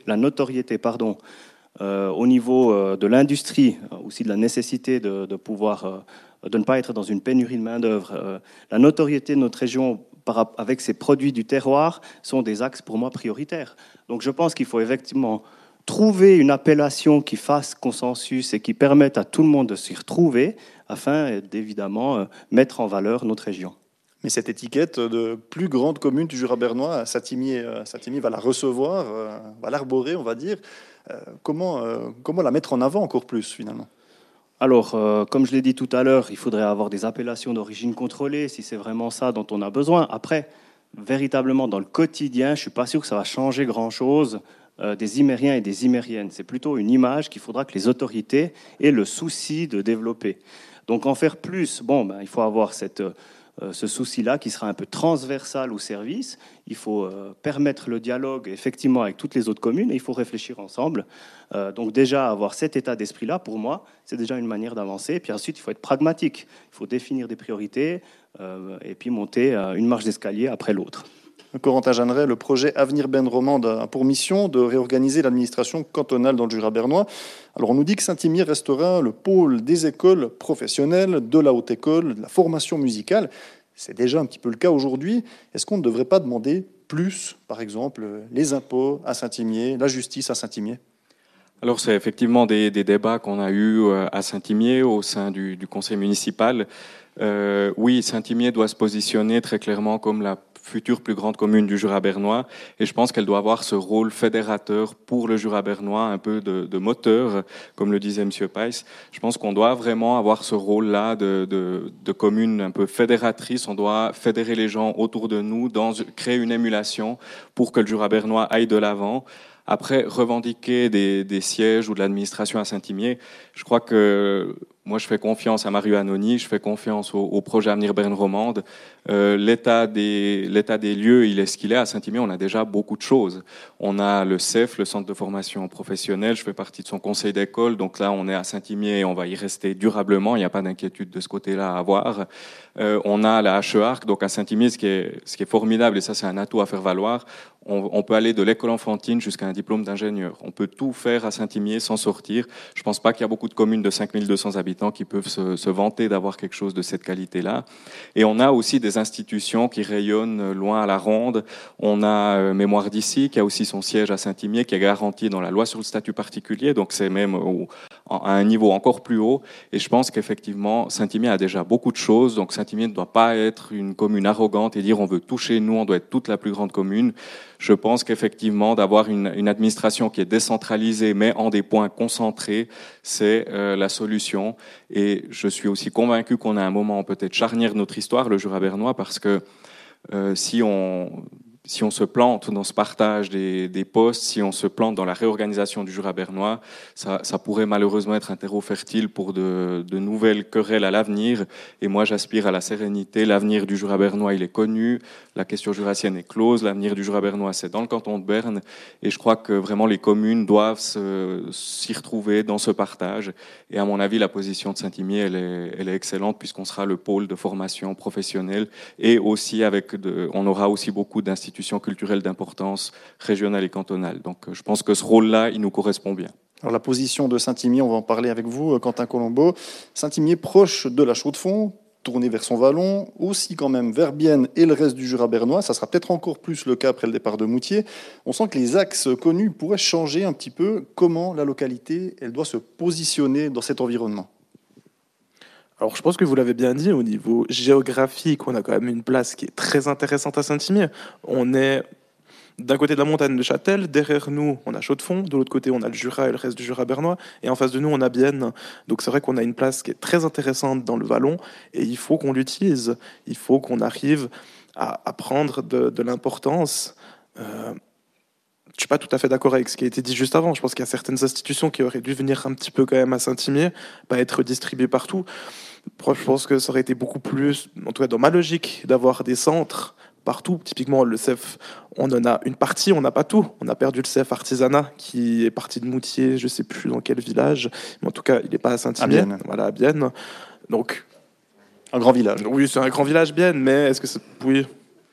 au niveau de l'industrie, aussi de la nécessité de pouvoir de ne pas être dans une pénurie de main-d'œuvre. La notoriété de notre région avec ses produits du terroir sont des axes pour moi prioritaires. Donc je pense qu'il faut effectivement trouver une appellation qui fasse consensus et qui permette à tout le monde de s'y retrouver afin d'évidemment mettre en valeur notre région. Mais cette étiquette de plus grande commune du Jura bernois, Saint-Imier va la recevoir, va l'arborer, on va dire. Comment la mettre en avant encore plus, finalement? Alors, comme je l'ai dit tout à l'heure, il faudrait avoir des appellations d'origine contrôlée, si c'est vraiment ça dont on a besoin. Après, véritablement, dans le quotidien, je ne suis pas sûr que ça va changer grand-chose des Imériens et des Imériennes. C'est plutôt une image qu'il faudra que les autorités aient le souci de développer. Donc, en faire plus, il faut avoir ce souci-là qui sera un peu transversal au service. Il faut permettre le dialogue effectivement avec toutes les autres communes et il faut réfléchir ensemble. Donc déjà avoir cet état d'esprit-là, pour moi, c'est déjà une manière d'avancer. Et puis ensuite, il faut être pragmatique. Il faut définir des priorités et puis monter une marche d'escalier après l'autre. Corentin Jeanneret, le projet Avenir Ben Romande a pour mission de réorganiser l'administration cantonale dans le Jura bernois. Alors on nous dit que Saint-Imier restera le pôle des écoles professionnelles, de la haute école, de la formation musicale. C'est déjà un petit peu le cas aujourd'hui. Est-ce qu'on ne devrait pas demander plus, par exemple, les impôts à Saint-Imier, la justice à Saint-Imier? Alors c'est effectivement des débats qu'on a eus à Saint-Imier au sein du conseil municipal. Oui, Saint-Imier doit se positionner très clairement comme la future plus grande commune du Jura bernois et je pense qu'elle doit avoir ce rôle fédérateur pour le Jura bernois, un peu de moteur, comme le disait M. Peiss. Je pense qu'on doit vraiment avoir ce rôle-là de commune un peu fédératrice. On doit fédérer les gens autour de nous, créer une émulation pour que le Jura bernois aille de l'avant. Après, revendiquer des sièges ou de l'administration à Saint-Imier, je crois que moi, je fais confiance à Mario Annoni, je fais confiance au projet Avenir Ben Romande. L'état des lieux, il est ce qu'il est. À Saint-Imier, on a déjà beaucoup de choses. On a le CEF, le Centre de formation professionnelle. Je fais partie de son conseil d'école. Donc là, on est à Saint-Imier et on va y rester durablement. Il n'y a pas d'inquiétude de ce côté-là à avoir. On a la HEARC, donc à Saint-Imier, ce qui est formidable, et ça, c'est un atout à faire valoir. On peut aller de l'école enfantine jusqu'à un diplôme d'ingénieur. On peut tout faire à Saint-Imier sans sortir. Je ne pense pas qu'il y a beaucoup de communes de 5200 habitants qui peuvent se vanter d'avoir quelque chose de cette qualité-là. Et on a aussi des institutions qui rayonnent loin à la ronde. On a Mémoire d'ici, qui a aussi son siège à Saint-Imier, qui est garanti dans la loi sur le statut particulier. Donc c'est même à un niveau encore plus haut. Et je pense qu'effectivement, Saint-Imier a déjà beaucoup de choses. Donc Saint-Imier ne doit pas être une commune arrogante et dire on veut tout chez nous, on doit être toute la plus grande commune. Je pense qu'effectivement, d'avoir une administration qui est décentralisée, mais en des points concentrés, c'est la solution. Et je suis aussi convaincu qu'on a un moment peut-être charnière de notre histoire, le Jura bernois, parce que si on se plante dans ce partage des postes, si on se plante dans la réorganisation du Jura bernois, ça pourrait malheureusement être un terreau fertile pour de nouvelles querelles à l'avenir. Et moi, j'aspire à la sérénité. L'avenir du Jura bernois, il est connu. La question jurassienne est close. L'avenir du Jura bernois, c'est dans le canton de Berne. Et je crois que vraiment les communes doivent s'y retrouver dans ce partage. Et à mon avis, la position de Saint-Imier, elle est excellente puisqu'on sera le pôle de formation professionnelle et aussi on aura aussi beaucoup d'institutions culturelles d'importance régionale et cantonale. Donc je pense que ce rôle-là, il nous correspond bien. Alors la position de Saint-Imier, on va en parler avec vous, Quentin Colombo. Saint-Imier proche de la Chaux-de-Fonds, tourné vers son vallon, aussi quand même vers Bienne et le reste du Jura bernois. Ça sera peut-être encore plus le cas après le départ de Moutier. On sent que les axes connus pourraient changer un petit peu. Comment la localité, elle doit se positionner dans cet environnement? Alors, je pense que vous l'avez bien dit, au niveau géographique, on a quand même une place qui est très intéressante à Saint-Imier. On est d'un côté de la montagne de Châtel, derrière nous, on a Chaux-de-Fonds, de l'autre côté, on a le Jura et le reste du Jura bernois, et en face de nous, on a Bienne. Donc, c'est vrai qu'on a une place qui est très intéressante dans le vallon, et il faut qu'on l'utilise. Il faut qu'on arrive à prendre de l'importance. Je ne suis pas tout à fait d'accord avec ce qui a été dit juste avant. Je pense qu'il y a certaines institutions qui auraient dû venir un petit peu quand même à Saint-Imier, pas être distribuées partout. Je pense que ça aurait été beaucoup plus, en tout cas dans ma logique, d'avoir des centres partout. Typiquement, le CEF, on en a une partie, on n'a pas tout. On a perdu le CEF artisanat qui est parti de Moutier, je ne sais plus dans quel village, mais en tout cas, il n'est pas à Saint-Imier. Voilà, à Bienne. Donc, un grand village. Oui, c'est un grand village, Bienne, mais est-ce que c'est... Oui.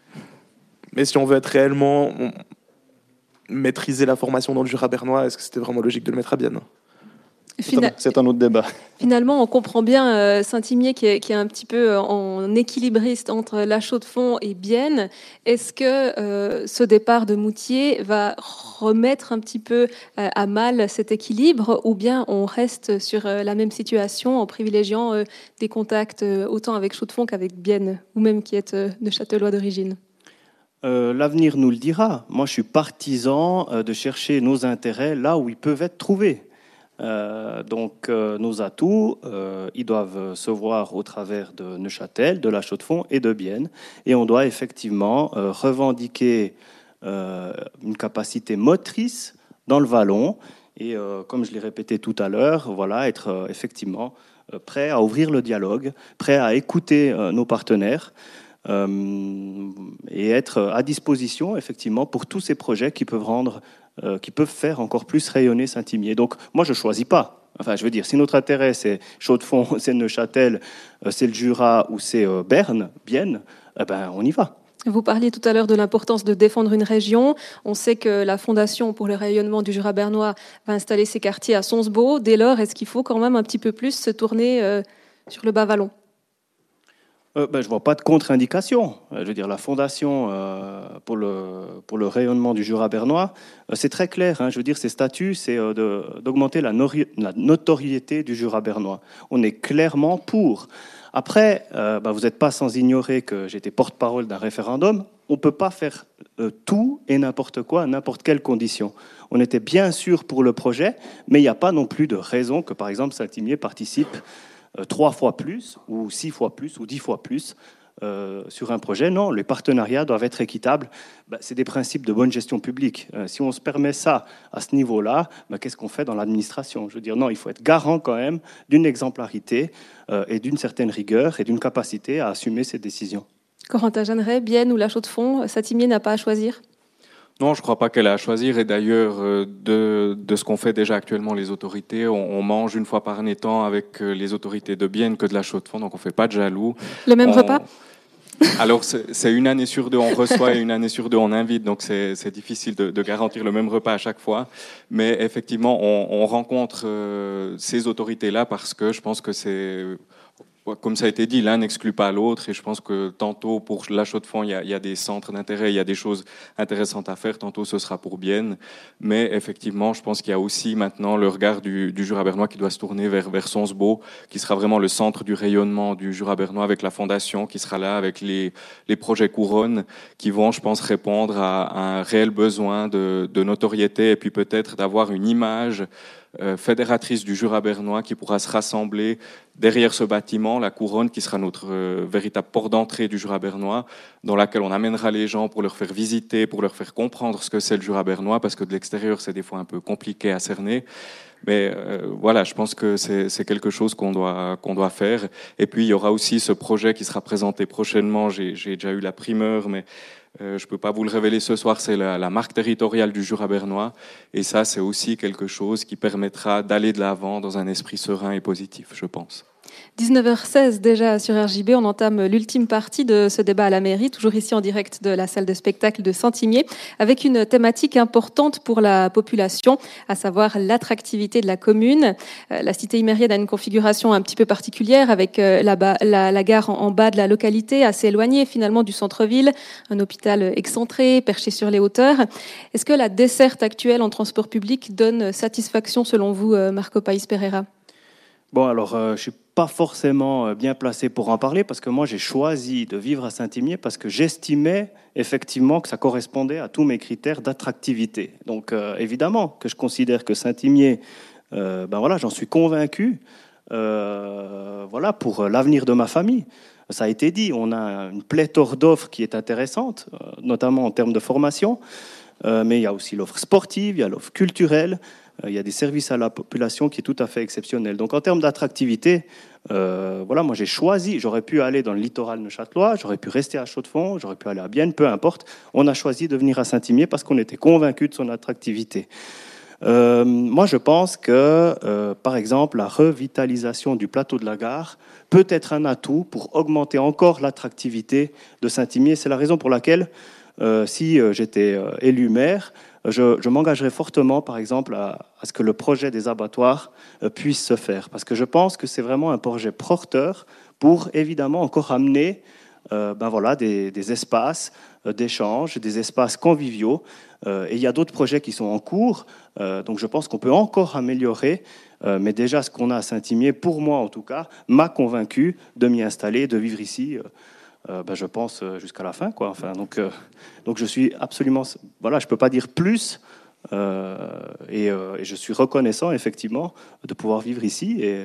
Mais si on veut être réellement... maîtriser la formation dans le Jura bernois, est-ce que c'était vraiment logique de le mettre à Bienne? C'est un autre débat. Finalement, on comprend bien Saint-Imier qui est un petit peu en équilibriste entre La Chaux-de-Fonds et Bienne. Est-ce que ce départ de Moutier va remettre un petit peu à mal cet équilibre, ou bien on reste sur la même situation en privilégiant des contacts autant avec Chaux-de-Fonds qu'avec Bienne, ou même qui êtes de Châtellois d'origine? L'avenir nous le dira. Moi, je suis partisan de chercher nos intérêts là où ils peuvent être trouvés. Donc nos atouts, ils doivent se voir au travers de Neuchâtel, de La Chaux-de-Fonds et de Bienne. Et on doit effectivement revendiquer une capacité motrice dans le vallon. Et comme je l'ai répété tout à l'heure, voilà, être effectivement prêt à ouvrir le dialogue, prêt à écouter nos partenaires. Et être à disposition effectivement pour tous ces projets qui peuvent faire encore plus rayonner Saint-Imier. Donc moi je choisis pas. Enfin je veux dire, si notre intérêt c'est Chaux-de-Fonds, c'est Neuchâtel, c'est le Jura ou c'est Berne, Bienne, ben on y va. Vous parliez tout à l'heure de l'importance de défendre une région. On sait que la Fondation pour le rayonnement du Jura bernois va installer ses quartiers à Sonsbeau. Dès lors, est-ce qu'il faut quand même un petit peu plus se tourner sur le bas-vallon ? Je ne vois pas de contre-indication. Je veux dire, la Fondation pour le rayonnement du Jura bernois, c'est très clair. Je veux dire, ses statuts, c'est d'augmenter la notoriété du Jura bernois. On est clairement pour. Après, vous n'êtes pas sans ignorer que j'étais porte-parole d'un référendum. On ne peut pas faire tout et n'importe quoi à n'importe quelle condition. On était bien sûr pour le projet, mais il n'y a pas non plus de raison que, par exemple, Saint-Imier participe 3 fois plus, ou 6 fois plus, ou 10 fois plus sur un projet. Non, les partenariats doivent être équitables. C'est des principes de bonne gestion publique. Si on se permet ça à ce niveau-là, qu'est-ce qu'on fait dans l'administration ? Je veux dire, non, il faut être garant quand même d'une exemplarité et d'une certaine rigueur et d'une capacité à assumer ces décisions. Corentin Jeanneret, Bienne ou La Chaux-de-Fonds, Saint-Imier n'a pas à choisir ? Non, je ne crois pas qu'elle a à choisir. Et d'ailleurs, de ce qu'on fait déjà actuellement les autorités, on mange une fois par étant avec les autorités de Bienne que de La Chaux-de-Fonds, donc on ne fait pas de jaloux. Le même repas ? Alors, c'est une année sur deux, on reçoit et une année sur deux, on invite. Donc, c'est difficile de garantir le même repas à chaque fois. Mais effectivement, on rencontre ces autorités-là parce que je pense que c'est... Comme ça a été dit, l'un n'exclut pas l'autre, et je pense que tantôt pour La Chaux-de-Fonds, il y a des centres d'intérêt, il y a des choses intéressantes à faire, tantôt ce sera pour Bienne, mais effectivement, je pense qu'il y a aussi maintenant le regard du Jura bernois qui doit se tourner vers Sonsbeau, qui sera vraiment le centre du rayonnement du Jura bernois, avec la Fondation qui sera là, avec les projets couronnes qui vont, je pense, répondre à un réel besoin de notoriété, et puis peut-être d'avoir une image fédératrice du Jura bernois qui pourra se rassembler derrière ce bâtiment, la couronne, qui sera notre véritable port d'entrée du Jura bernois, dans laquelle on amènera les gens pour leur faire visiter, pour leur faire comprendre ce que c'est le Jura bernois, parce que de l'extérieur, c'est des fois un peu compliqué à cerner. Mais voilà, je pense que c'est quelque chose qu'on doit faire. Et puis, il y aura aussi ce projet qui sera présenté prochainement. J'ai déjà eu la primeur, mais je ne peux pas vous le révéler ce soir. C'est la marque territoriale du Jura bernois. Et ça, c'est aussi quelque chose qui permettra d'aller de l'avant dans un esprit serein et positif, je pense. 19h16 déjà sur RJB, on entame l'ultime partie de ce débat à la mairie, toujours ici en direct de la salle de spectacle de Saint-Imier, avec une thématique importante pour la population, à savoir l'attractivité de la commune. La cité imérienne a une configuration un petit peu particulière, avec la gare en bas de la localité, assez éloignée finalement du centre-ville, un hôpital excentré, perché sur les hauteurs. Est-ce que la desserte actuelle en transport public donne satisfaction selon vous, Marco País Pereira ? Bon, alors, je ne suis pas forcément bien placé pour en parler, parce que moi, j'ai choisi de vivre à Saint-Imier parce que j'estimais effectivement que ça correspondait à tous mes critères d'attractivité. Donc, évidemment que je considère que Saint-Imier, voilà, j'en suis convaincu, voilà, pour l'avenir de ma famille. Ça a été dit, on a une pléthore d'offres qui est intéressante, notamment en termes de formation, mais il y a aussi l'offre sportive, il y a l'offre culturelle, il y a des services à la population qui est tout à fait exceptionnel. Donc en termes d'attractivité, voilà, moi j'ai choisi, j'aurais pu aller dans le littoral neuchâtelois, j'aurais pu rester à Chaux-de-Fonds, j'aurais pu aller à Bienne, peu importe. On a choisi de venir à Saint-Imier parce qu'on était convaincus de son attractivité. Moi je pense que, par exemple, la revitalisation du plateau de la gare peut être un atout pour augmenter encore l'attractivité de Saint-Imier. C'est la raison pour laquelle, si j'étais élu maire, je m'engagerai fortement, par exemple, à ce que le projet des abattoirs puisse se faire. Parce que je pense que c'est vraiment un projet porteur pour, évidemment, encore amener des espaces d'échange, des espaces conviviaux. Et il y a d'autres projets qui sont en cours, donc je pense qu'on peut encore améliorer. Mais déjà, ce qu'on a à Saint-Imier, pour moi en tout cas, m'a convaincu de m'y installer, de vivre ici. Je pense jusqu'à la fin, quoi. Enfin, donc je suis absolument, voilà, je peux pas dire plus, et je suis reconnaissant effectivement de pouvoir vivre ici. Et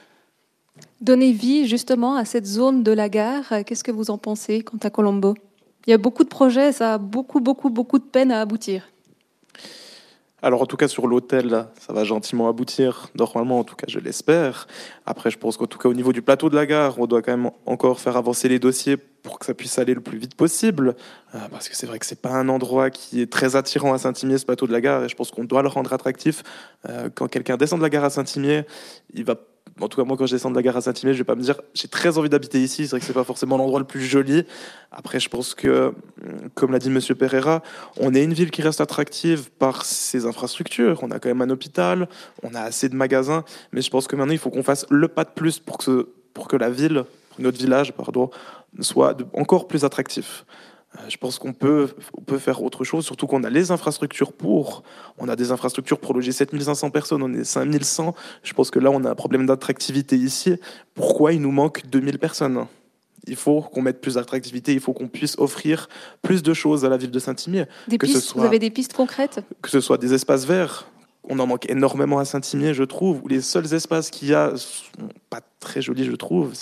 Donner vie justement à cette zone de la gare, qu'est-ce que vous en pensez quant à Colombo? Il y a beaucoup de projets, ça a beaucoup de peine à aboutir. Alors en tout cas sur l'hôtel, ça va gentiment aboutir, normalement en tout cas je l'espère. Après je pense qu'en tout cas au niveau du plateau de la gare, on doit quand même encore faire avancer les dossiers pour que ça puisse aller le plus vite possible. Parce que c'est vrai que c'est pas un endroit qui est très attirant à Saint-Imier, ce plateau de la gare, et je pense qu'on doit le rendre attractif. Quand quelqu'un descend de la gare à Saint-Imier, il va... En tout cas, moi, quand je descends de la gare à Saint-Imier, je vais pas me dire j'ai très envie d'habiter ici. C'est vrai que c'est pas forcément l'endroit le plus joli. Après, je pense que, comme l'a dit Monsieur Pereira, on est une ville qui reste attractive par ses infrastructures. On a quand même un hôpital, on a assez de magasins, mais je pense que maintenant, il faut qu'on fasse le pas de plus pour que la ville, notre village, soit encore plus attractif. Je pense qu'on peut faire autre chose, surtout qu'on a les infrastructures pour. On a des infrastructures pour loger 7500 personnes, on est 5100. Je pense que là, on a un problème d'attractivité ici. Pourquoi il nous manque 2000 personnes ? Il faut qu'on mette plus d'attractivité, il faut qu'on puisse offrir plus de choses à la ville de Saint-Imier. Vous avez des pistes concrètes ? Que ce soit des espaces verts. On en manque énormément à Saint-Imier, je trouve, où les seuls espaces qu'il y a sont pas très jolis, je trouve.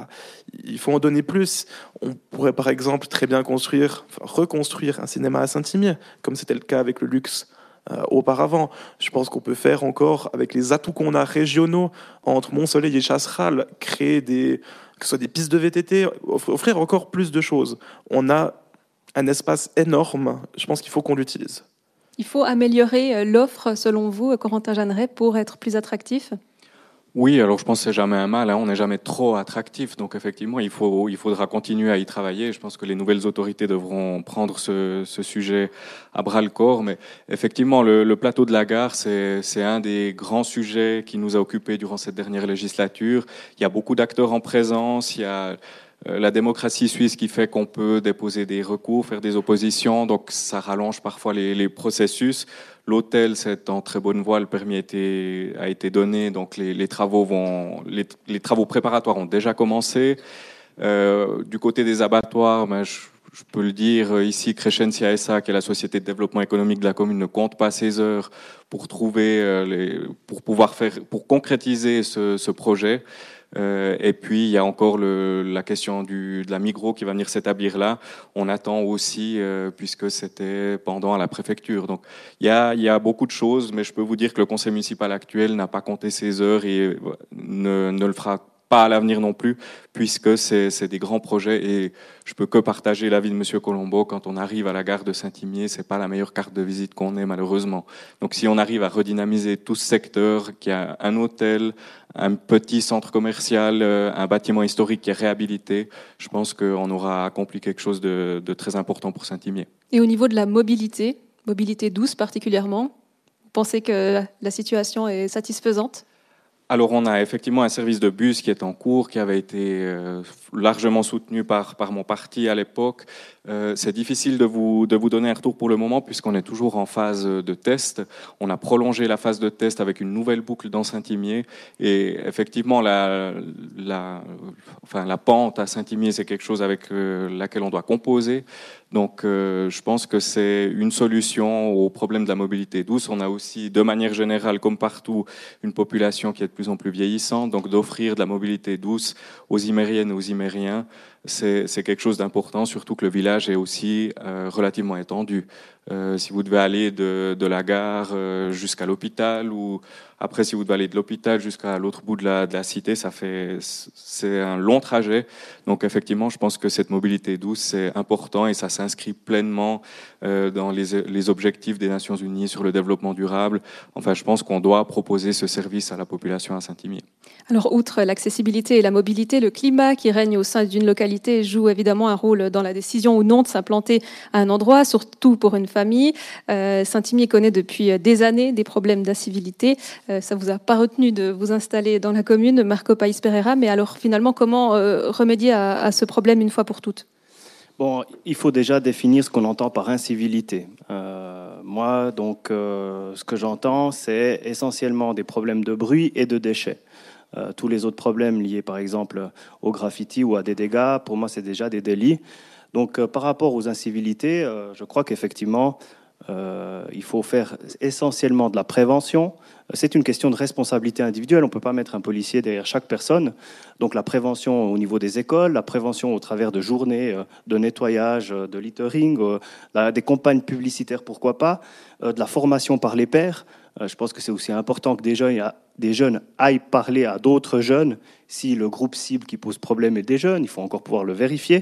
Il faut en donner plus. On pourrait, par exemple, très bien reconstruire un cinéma à Saint-Imier, comme c'était le cas avec le Luxe auparavant. Je pense qu'on peut faire encore, avec les atouts qu'on a régionaux, entre Mont-Soleil et Chasseral, créer que ce soit des pistes de VTT, offrir encore plus de choses. On a un espace énorme. Je pense qu'il faut qu'on l'utilise. Il faut améliorer l'offre, selon vous, Corentin Jeanneret, pour être plus attractif ? Oui, alors je pense que c'est jamais un mal, on n'est jamais trop attractif, donc effectivement il faudra continuer à y travailler. Je pense que les nouvelles autorités devront prendre ce sujet à bras le corps, mais effectivement le plateau de la gare c'est un des grands sujets qui nous a occupés durant cette dernière législature. Il y a beaucoup d'acteurs en présence, il y a la démocratie suisse qui fait qu'on peut déposer des recours, faire des oppositions, donc ça rallonge parfois les processus. L'hôtel, c'est en très bonne voie, le permis a été donné, donc les travaux préparatoires ont déjà commencé. Du côté des abattoirs, je peux le dire ici, Crescencia SA, qui est la société de développement économique de la commune, ne compte pas ses heures pour pour concrétiser ce projet. Et puis il y a encore la question de la Migros qui va venir s'établir là. On attend aussi, puisque c'était pendant à la préfecture. Donc il y a beaucoup de choses, mais je peux vous dire que le conseil municipal actuel n'a pas compté ses heures et ne le fera pas à l'avenir non plus, puisque c'est des grands projets. Et je peux que partager l'avis de Monsieur Colombo. Quand on arrive à la gare de Saint-Imier, c'est pas la meilleure carte de visite qu'on ait, malheureusement. Donc si on arrive à redynamiser tout ce secteur, qu'il y a un hôtel, un petit centre commercial, un bâtiment historique qui est réhabilité, je pense qu'on aura accompli quelque chose de très important pour Saint-Imier. Et au niveau de la mobilité douce particulièrement, vous pensez que la situation est satisfaisante ? Alors on a effectivement un service de bus qui est en cours, qui avait été largement soutenu par mon parti à l'époque. C'est difficile de vous donner un retour pour le moment puisqu'on est toujours en phase de test. On a prolongé la phase de test avec une nouvelle boucle dans Saint-Imier et effectivement la pente à Saint-Imier, c'est quelque chose avec laquelle on doit composer. Donc je pense que c'est une solution au problème de la mobilité douce. On a aussi, de manière générale, comme partout, une population qui est de plus en plus vieillissante. Donc d'offrir de la mobilité douce aux Imériennes et aux Imériens, c'est quelque chose d'important, surtout que le village est aussi relativement étendu. Si vous devez aller de la gare jusqu'à l'hôpital ou Après, si vous devez aller de l'hôpital jusqu'à l'autre bout de la cité, c'est un long trajet. Donc effectivement, je pense que cette mobilité douce, c'est important et ça s'inscrit pleinement dans les objectifs des Nations Unies sur le développement durable. Enfin, je pense qu'on doit proposer ce service à la population à Saint-Imier. Alors, outre l'accessibilité et la mobilité, le climat qui règne au sein d'une localité joue évidemment un rôle dans la décision ou non de s'implanter à un endroit, surtout pour une famille. Saint-Imier connaît depuis des années des problèmes d'incivilité. Ça vous a pas retenu de vous installer dans la commune, Marco País Pereira, mais alors finalement, comment remédier à ce problème une fois pour toutes ? Bon, il faut déjà définir ce qu'on entend par incivilité. Moi, donc, ce que j'entends, c'est essentiellement des problèmes de bruit et de déchets. Tous les autres problèmes liés, par exemple, au graffiti ou à des dégâts, pour moi, c'est déjà des délits. Donc, par rapport aux incivilités, je crois qu'effectivement, il faut faire essentiellement de la prévention. C'est une question de responsabilité individuelle. On ne peut pas mettre un policier derrière chaque personne. Donc la prévention au niveau des écoles, la prévention au travers de journées de nettoyage, de littering, des campagnes publicitaires, pourquoi pas, de la formation par les pairs. Je pense que c'est aussi important que des jeunes aillent parler à d'autres jeunes. Si le groupe cible qui pose problème est des jeunes, il faut encore pouvoir le vérifier.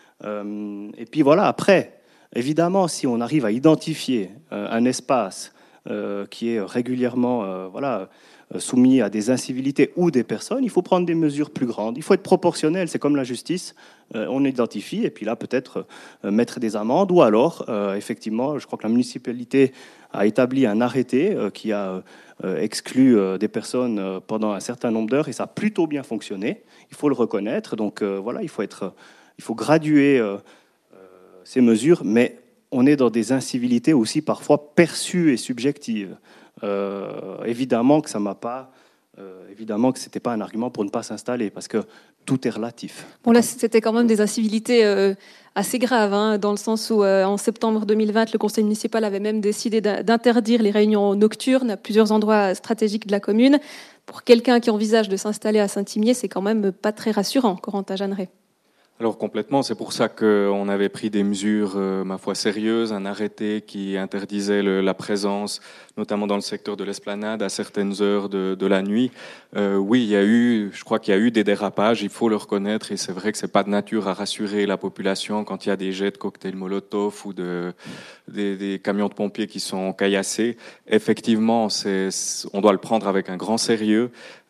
Et puis voilà, après, évidemment, si on arrive à identifier un espace qui est régulièrement soumis à des incivilités ou des personnes, il faut prendre des mesures plus grandes. Il faut être proportionnel, c'est comme la justice. On identifie et puis là, peut-être mettre des amendes ou alors, effectivement, je crois que la municipalité a établi un arrêté qui a exclu des personnes pendant un certain nombre d'heures et ça a plutôt bien fonctionné. Il faut le reconnaître. Donc voilà, il faut graduer ces mesures, mais on est dans des incivilités aussi parfois perçues et subjectives. Évidemment que ça m'a pas... évidemment que ce n'était pas un argument pour ne pas s'installer, parce que tout est relatif. Bon, là, c'était quand même des incivilités assez graves, hein, dans le sens où, en septembre 2020, le conseil municipal avait même décidé d'interdire les réunions nocturnes à plusieurs endroits stratégiques de la commune. Pour quelqu'un qui envisage de s'installer à Saint-Imier, c'est quand même pas très rassurant, Corentin Jeanneret. Alors complètement, c'est pour ça qu'on avait pris des mesures, ma foi, sérieuses, un arrêté qui interdisait la présence, notamment dans le secteur de l'esplanade, à certaines heures de la nuit. Oui, je crois qu'il y a eu des dérapages, il faut le reconnaître, et c'est vrai que c'est pas de nature à rassurer la population quand il y a des jets de cocktails Molotov ou des camions de pompiers qui sont caillassés. Effectivement, on doit le prendre avec un grand sérieux.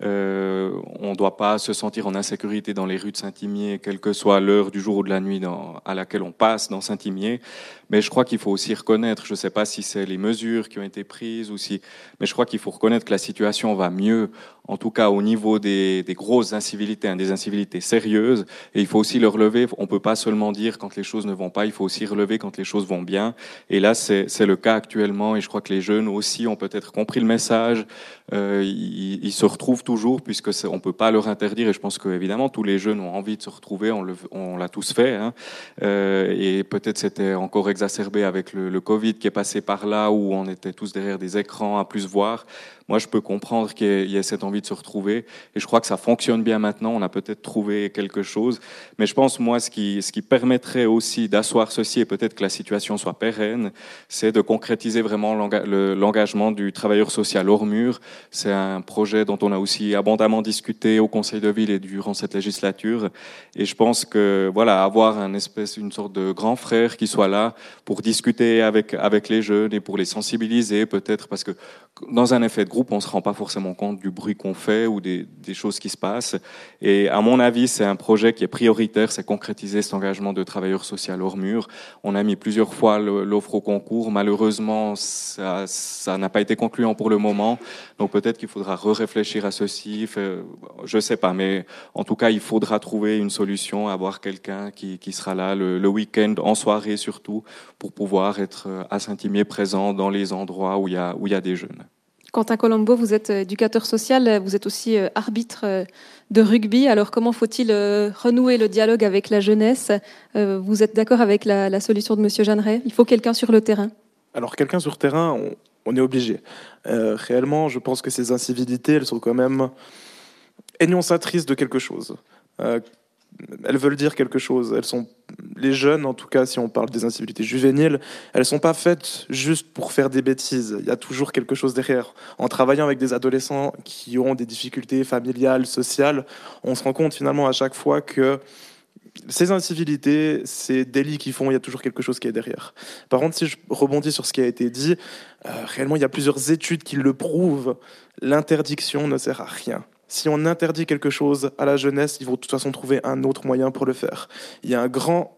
On ne doit pas se sentir en insécurité dans les rues de Saint-Imier, quelle que soit l'heure du jour ou de la nuit à laquelle on passe dans Saint-Imier. Mais je crois qu'il faut aussi reconnaître, je ne sais pas si c'est les mesures qui ont été prises mais je crois qu'il faut reconnaître que la situation va mieux, en tout cas au niveau des grosses incivilités, des incivilités sérieuses. Et il faut aussi le relever. On ne peut pas seulement dire quand les choses ne vont pas, il faut aussi relever quand les choses vont bien. Et là, c'est le cas actuellement. Et je crois que les jeunes aussi ont peut-être compris le message. Ils se retrouvent toujours, puisque on ne peut pas leur interdire. Et je pense qu'évidemment, tous les jeunes ont envie de se retrouver. On l'a tous fait. Hein. Et peut-être c'était encore exacerbé avec le Covid qui est passé par là, où on était tous derrière des écrans à plus voir. Moi, je peux comprendre qu'il y ait cette envie de se retrouver. Et je crois que ça fonctionne bien maintenant. On a peut-être trouvé quelque chose. Mais je pense, moi, ce qui permettrait aussi d'asseoir ceci, et peut-être que la situation soit pérenne, c'est de concrétiser vraiment l'engagement du travailleur social hors mur. C'est un projet dont on a aussi abondamment discuté au Conseil de ville et durant cette législature. Et je pense que, voilà, avoir une sorte de grand frère qui soit là pour discuter avec les jeunes et pour les sensibiliser, peut-être, parce que dans un effet de groupe, on ne se rend pas forcément compte du bruit qu'on fait ou des choses qui se passent. Et à mon avis, c'est un projet qui est prioritaire, c'est concrétiser cet engagement de travailleur social hors mur. On a mis plusieurs fois l'offre au concours. Malheureusement, ça n'a pas été concluant pour le moment. Donc peut-être qu'il faudra réfléchir à ceci. Je ne sais pas, mais en tout cas, il faudra trouver une solution, avoir quelqu'un qui sera là le week-end, en soirée surtout, pour pouvoir être à Saint-Imier présent dans les endroits où il y a des jeunes. Quentin Colombo, vous êtes éducateur social, vous êtes aussi arbitre de rugby. Alors comment faut-il renouer le dialogue avec la jeunesse ? Vous êtes d'accord avec la solution de M. Jeanneret ? Il faut quelqu'un sur le terrain. Alors quelqu'un sur le terrain, on est obligé. Réellement, je pense que ces incivilités, elles sont quand même énonciatrices de quelque chose. Elles veulent dire quelque chose. Elles sont les jeunes, en tout cas, si on parle des incivilités juvéniles, elles sont pas faites juste pour faire des bêtises. Il y a toujours quelque chose derrière. En travaillant avec des adolescents qui ont des difficultés familiales, sociales, on se rend compte finalement à chaque fois que ces incivilités, ces délits qu'ils font, il y a toujours quelque chose qui est derrière. Par contre, si je rebondis sur ce qui a été dit, réellement, il y a plusieurs études qui le prouvent. L'interdiction ne sert à rien. Si on interdit quelque chose à la jeunesse, ils vont de toute façon trouver un autre moyen pour le faire. Il y a un grand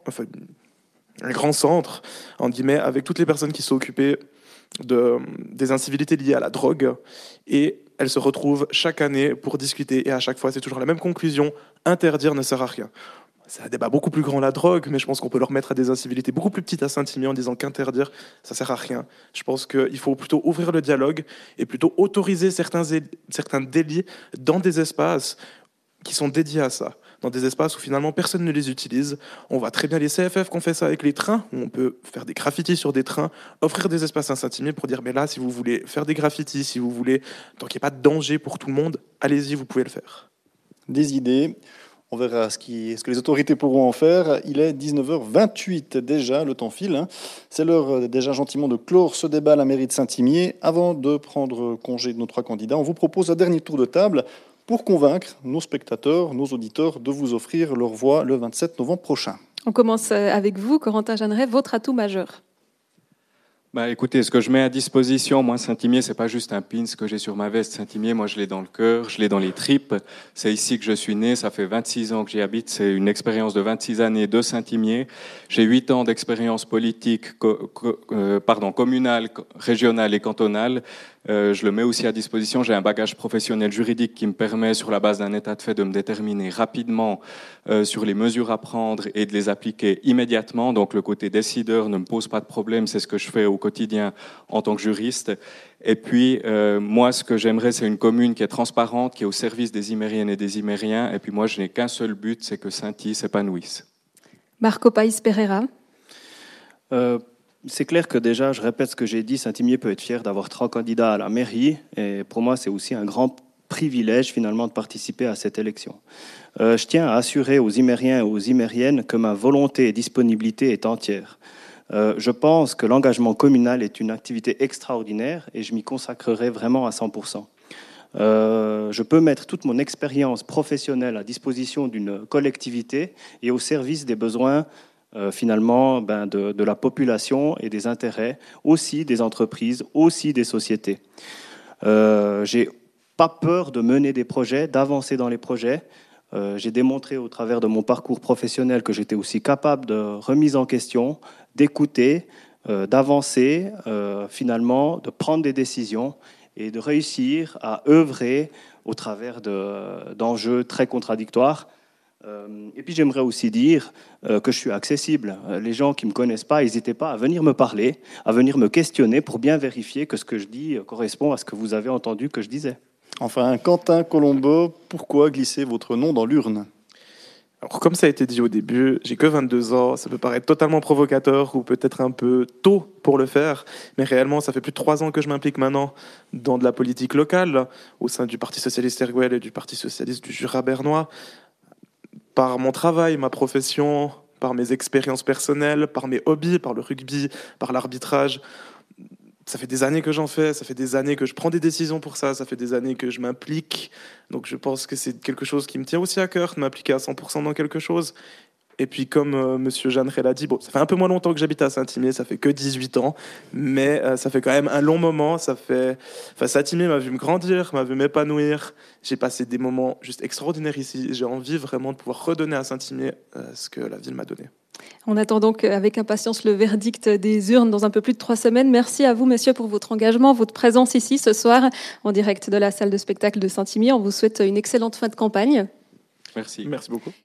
centre, en guillemets, avec toutes les personnes qui sont occupées des incivilités liées à la drogue. Et elles se retrouvent chaque année pour discuter. Et à chaque fois, c'est toujours la même conclusion. Interdire ne sert à rien. C'est un débat beaucoup plus grand, la drogue, mais je pense qu'on peut le remettre à des incivilités beaucoup plus petites à Saint-Imier en disant qu'interdire, ça sert à rien. Je pense qu'il faut plutôt ouvrir le dialogue et plutôt autoriser certains délits dans des espaces qui sont dédiés à ça, dans des espaces où finalement personne ne les utilise. On voit très bien les CFF qu'on fait ça avec les trains, où on peut faire des graffitis sur des trains, offrir des espaces à Saint-Imier pour dire, mais là, si vous voulez faire des graffitis, si vous voulez, tant qu'il n'y a pas de danger pour tout le monde, allez-y, vous pouvez le faire. Des idées. On verra ce que les autorités pourront en faire. Il est 19h28 déjà, le temps file. Hein. C'est l'heure déjà gentiment de clore ce débat à la mairie de Saint-Imier. Avant de prendre congé de nos 3 candidats, on vous propose un dernier tour de table pour convaincre nos spectateurs, nos auditeurs de vous offrir leur voix le 27 novembre prochain. On commence avec vous, Corentin Jeanneret, votre atout majeur. Écoutez, ce que je mets à disposition, moi, Saint-Imier, c'est pas juste un pins que j'ai sur ma veste. Saint-Imier, moi, je l'ai dans le cœur, je l'ai dans les tripes. C'est ici que je suis né, ça fait 26 ans que j'y habite. C'est une expérience de 26 années de Saint-Imier. J'ai 8 ans d'expérience politique communale, régionale et cantonale. Je le mets aussi à disposition. J'ai un bagage professionnel juridique qui me permet, sur la base d'un état de fait, de me déterminer rapidement sur les mesures à prendre et de les appliquer immédiatement. Donc, le côté décideur ne me pose pas de problème. C'est ce que je fais au quotidien en tant que juriste. Et puis, moi, ce que j'aimerais, c'est une commune qui est transparente, qui est au service des Imériennes et des Imériens. Et puis, moi, je n'ai qu'un seul but, c'est que Saint-Y s'épanouisse. Marco País Pereira. C'est clair que déjà, je répète ce que j'ai dit, Saint-Imier peut être fier d'avoir 3 candidats à la mairie. Et pour moi, c'est aussi un grand privilège, finalement, de participer à cette élection. Je tiens à assurer aux Imériens et aux Imériennes que ma volonté et disponibilité est entière. Je pense que l'engagement communal est une activité extraordinaire et je m'y consacrerai vraiment à 100%. Je peux mettre toute mon expérience professionnelle à disposition d'une collectivité et au service des besoins finalement de la population et des intérêts, aussi des entreprises, aussi des sociétés. J'ai pas peur de mener des projets, d'avancer dans les projets. J'ai démontré au travers de mon parcours professionnel que j'étais aussi capable de remise en question, d'écouter, d'avancer, finalement, de prendre des décisions et de réussir à œuvrer au travers d'enjeux très contradictoires. Et puis j'aimerais aussi dire que je suis accessible. Les gens qui ne me connaissent pas, n'hésitez pas à venir me parler, à venir me questionner pour bien vérifier que ce que je dis correspond à ce que vous avez entendu que je disais. Enfin, Quentin Colombo, pourquoi glisser votre nom dans l'urne ? Alors, comme ça a été dit au début, j'ai que 22 ans, ça peut paraître totalement provocateur ou peut-être un peu tôt pour le faire, mais réellement, ça fait plus de 3 ans que je m'implique maintenant dans de la politique locale, au sein du Parti socialiste Erguel et du Parti socialiste du Jura bernois. Par mon travail, ma profession, par mes expériences personnelles, par mes hobbies, par le rugby, par l'arbitrage. Ça fait des années que j'en fais, ça fait des années que je prends des décisions pour ça, ça fait des années que je m'implique. Donc je pense que c'est quelque chose qui me tient aussi à cœur, de m'impliquer à 100% dans quelque chose. Et puis comme Monsieur Jeanneret l'a dit, ça fait un peu moins longtemps que j'habite à Saint-Imier, ça fait que 18 ans, mais ça fait quand même un long moment. Saint-Imier m'a vu me grandir, m'a vu m'épanouir. J'ai passé des moments juste extraordinaires ici. J'ai envie vraiment de pouvoir redonner à Saint-Imier ce que la ville m'a donné. On attend donc avec impatience le verdict des urnes dans un peu plus de 3 semaines. Merci à vous, messieurs, pour votre engagement, votre présence ici ce soir en direct de la salle de spectacle de Saint-Imier. On vous souhaite une excellente fin de campagne. Merci. Merci beaucoup.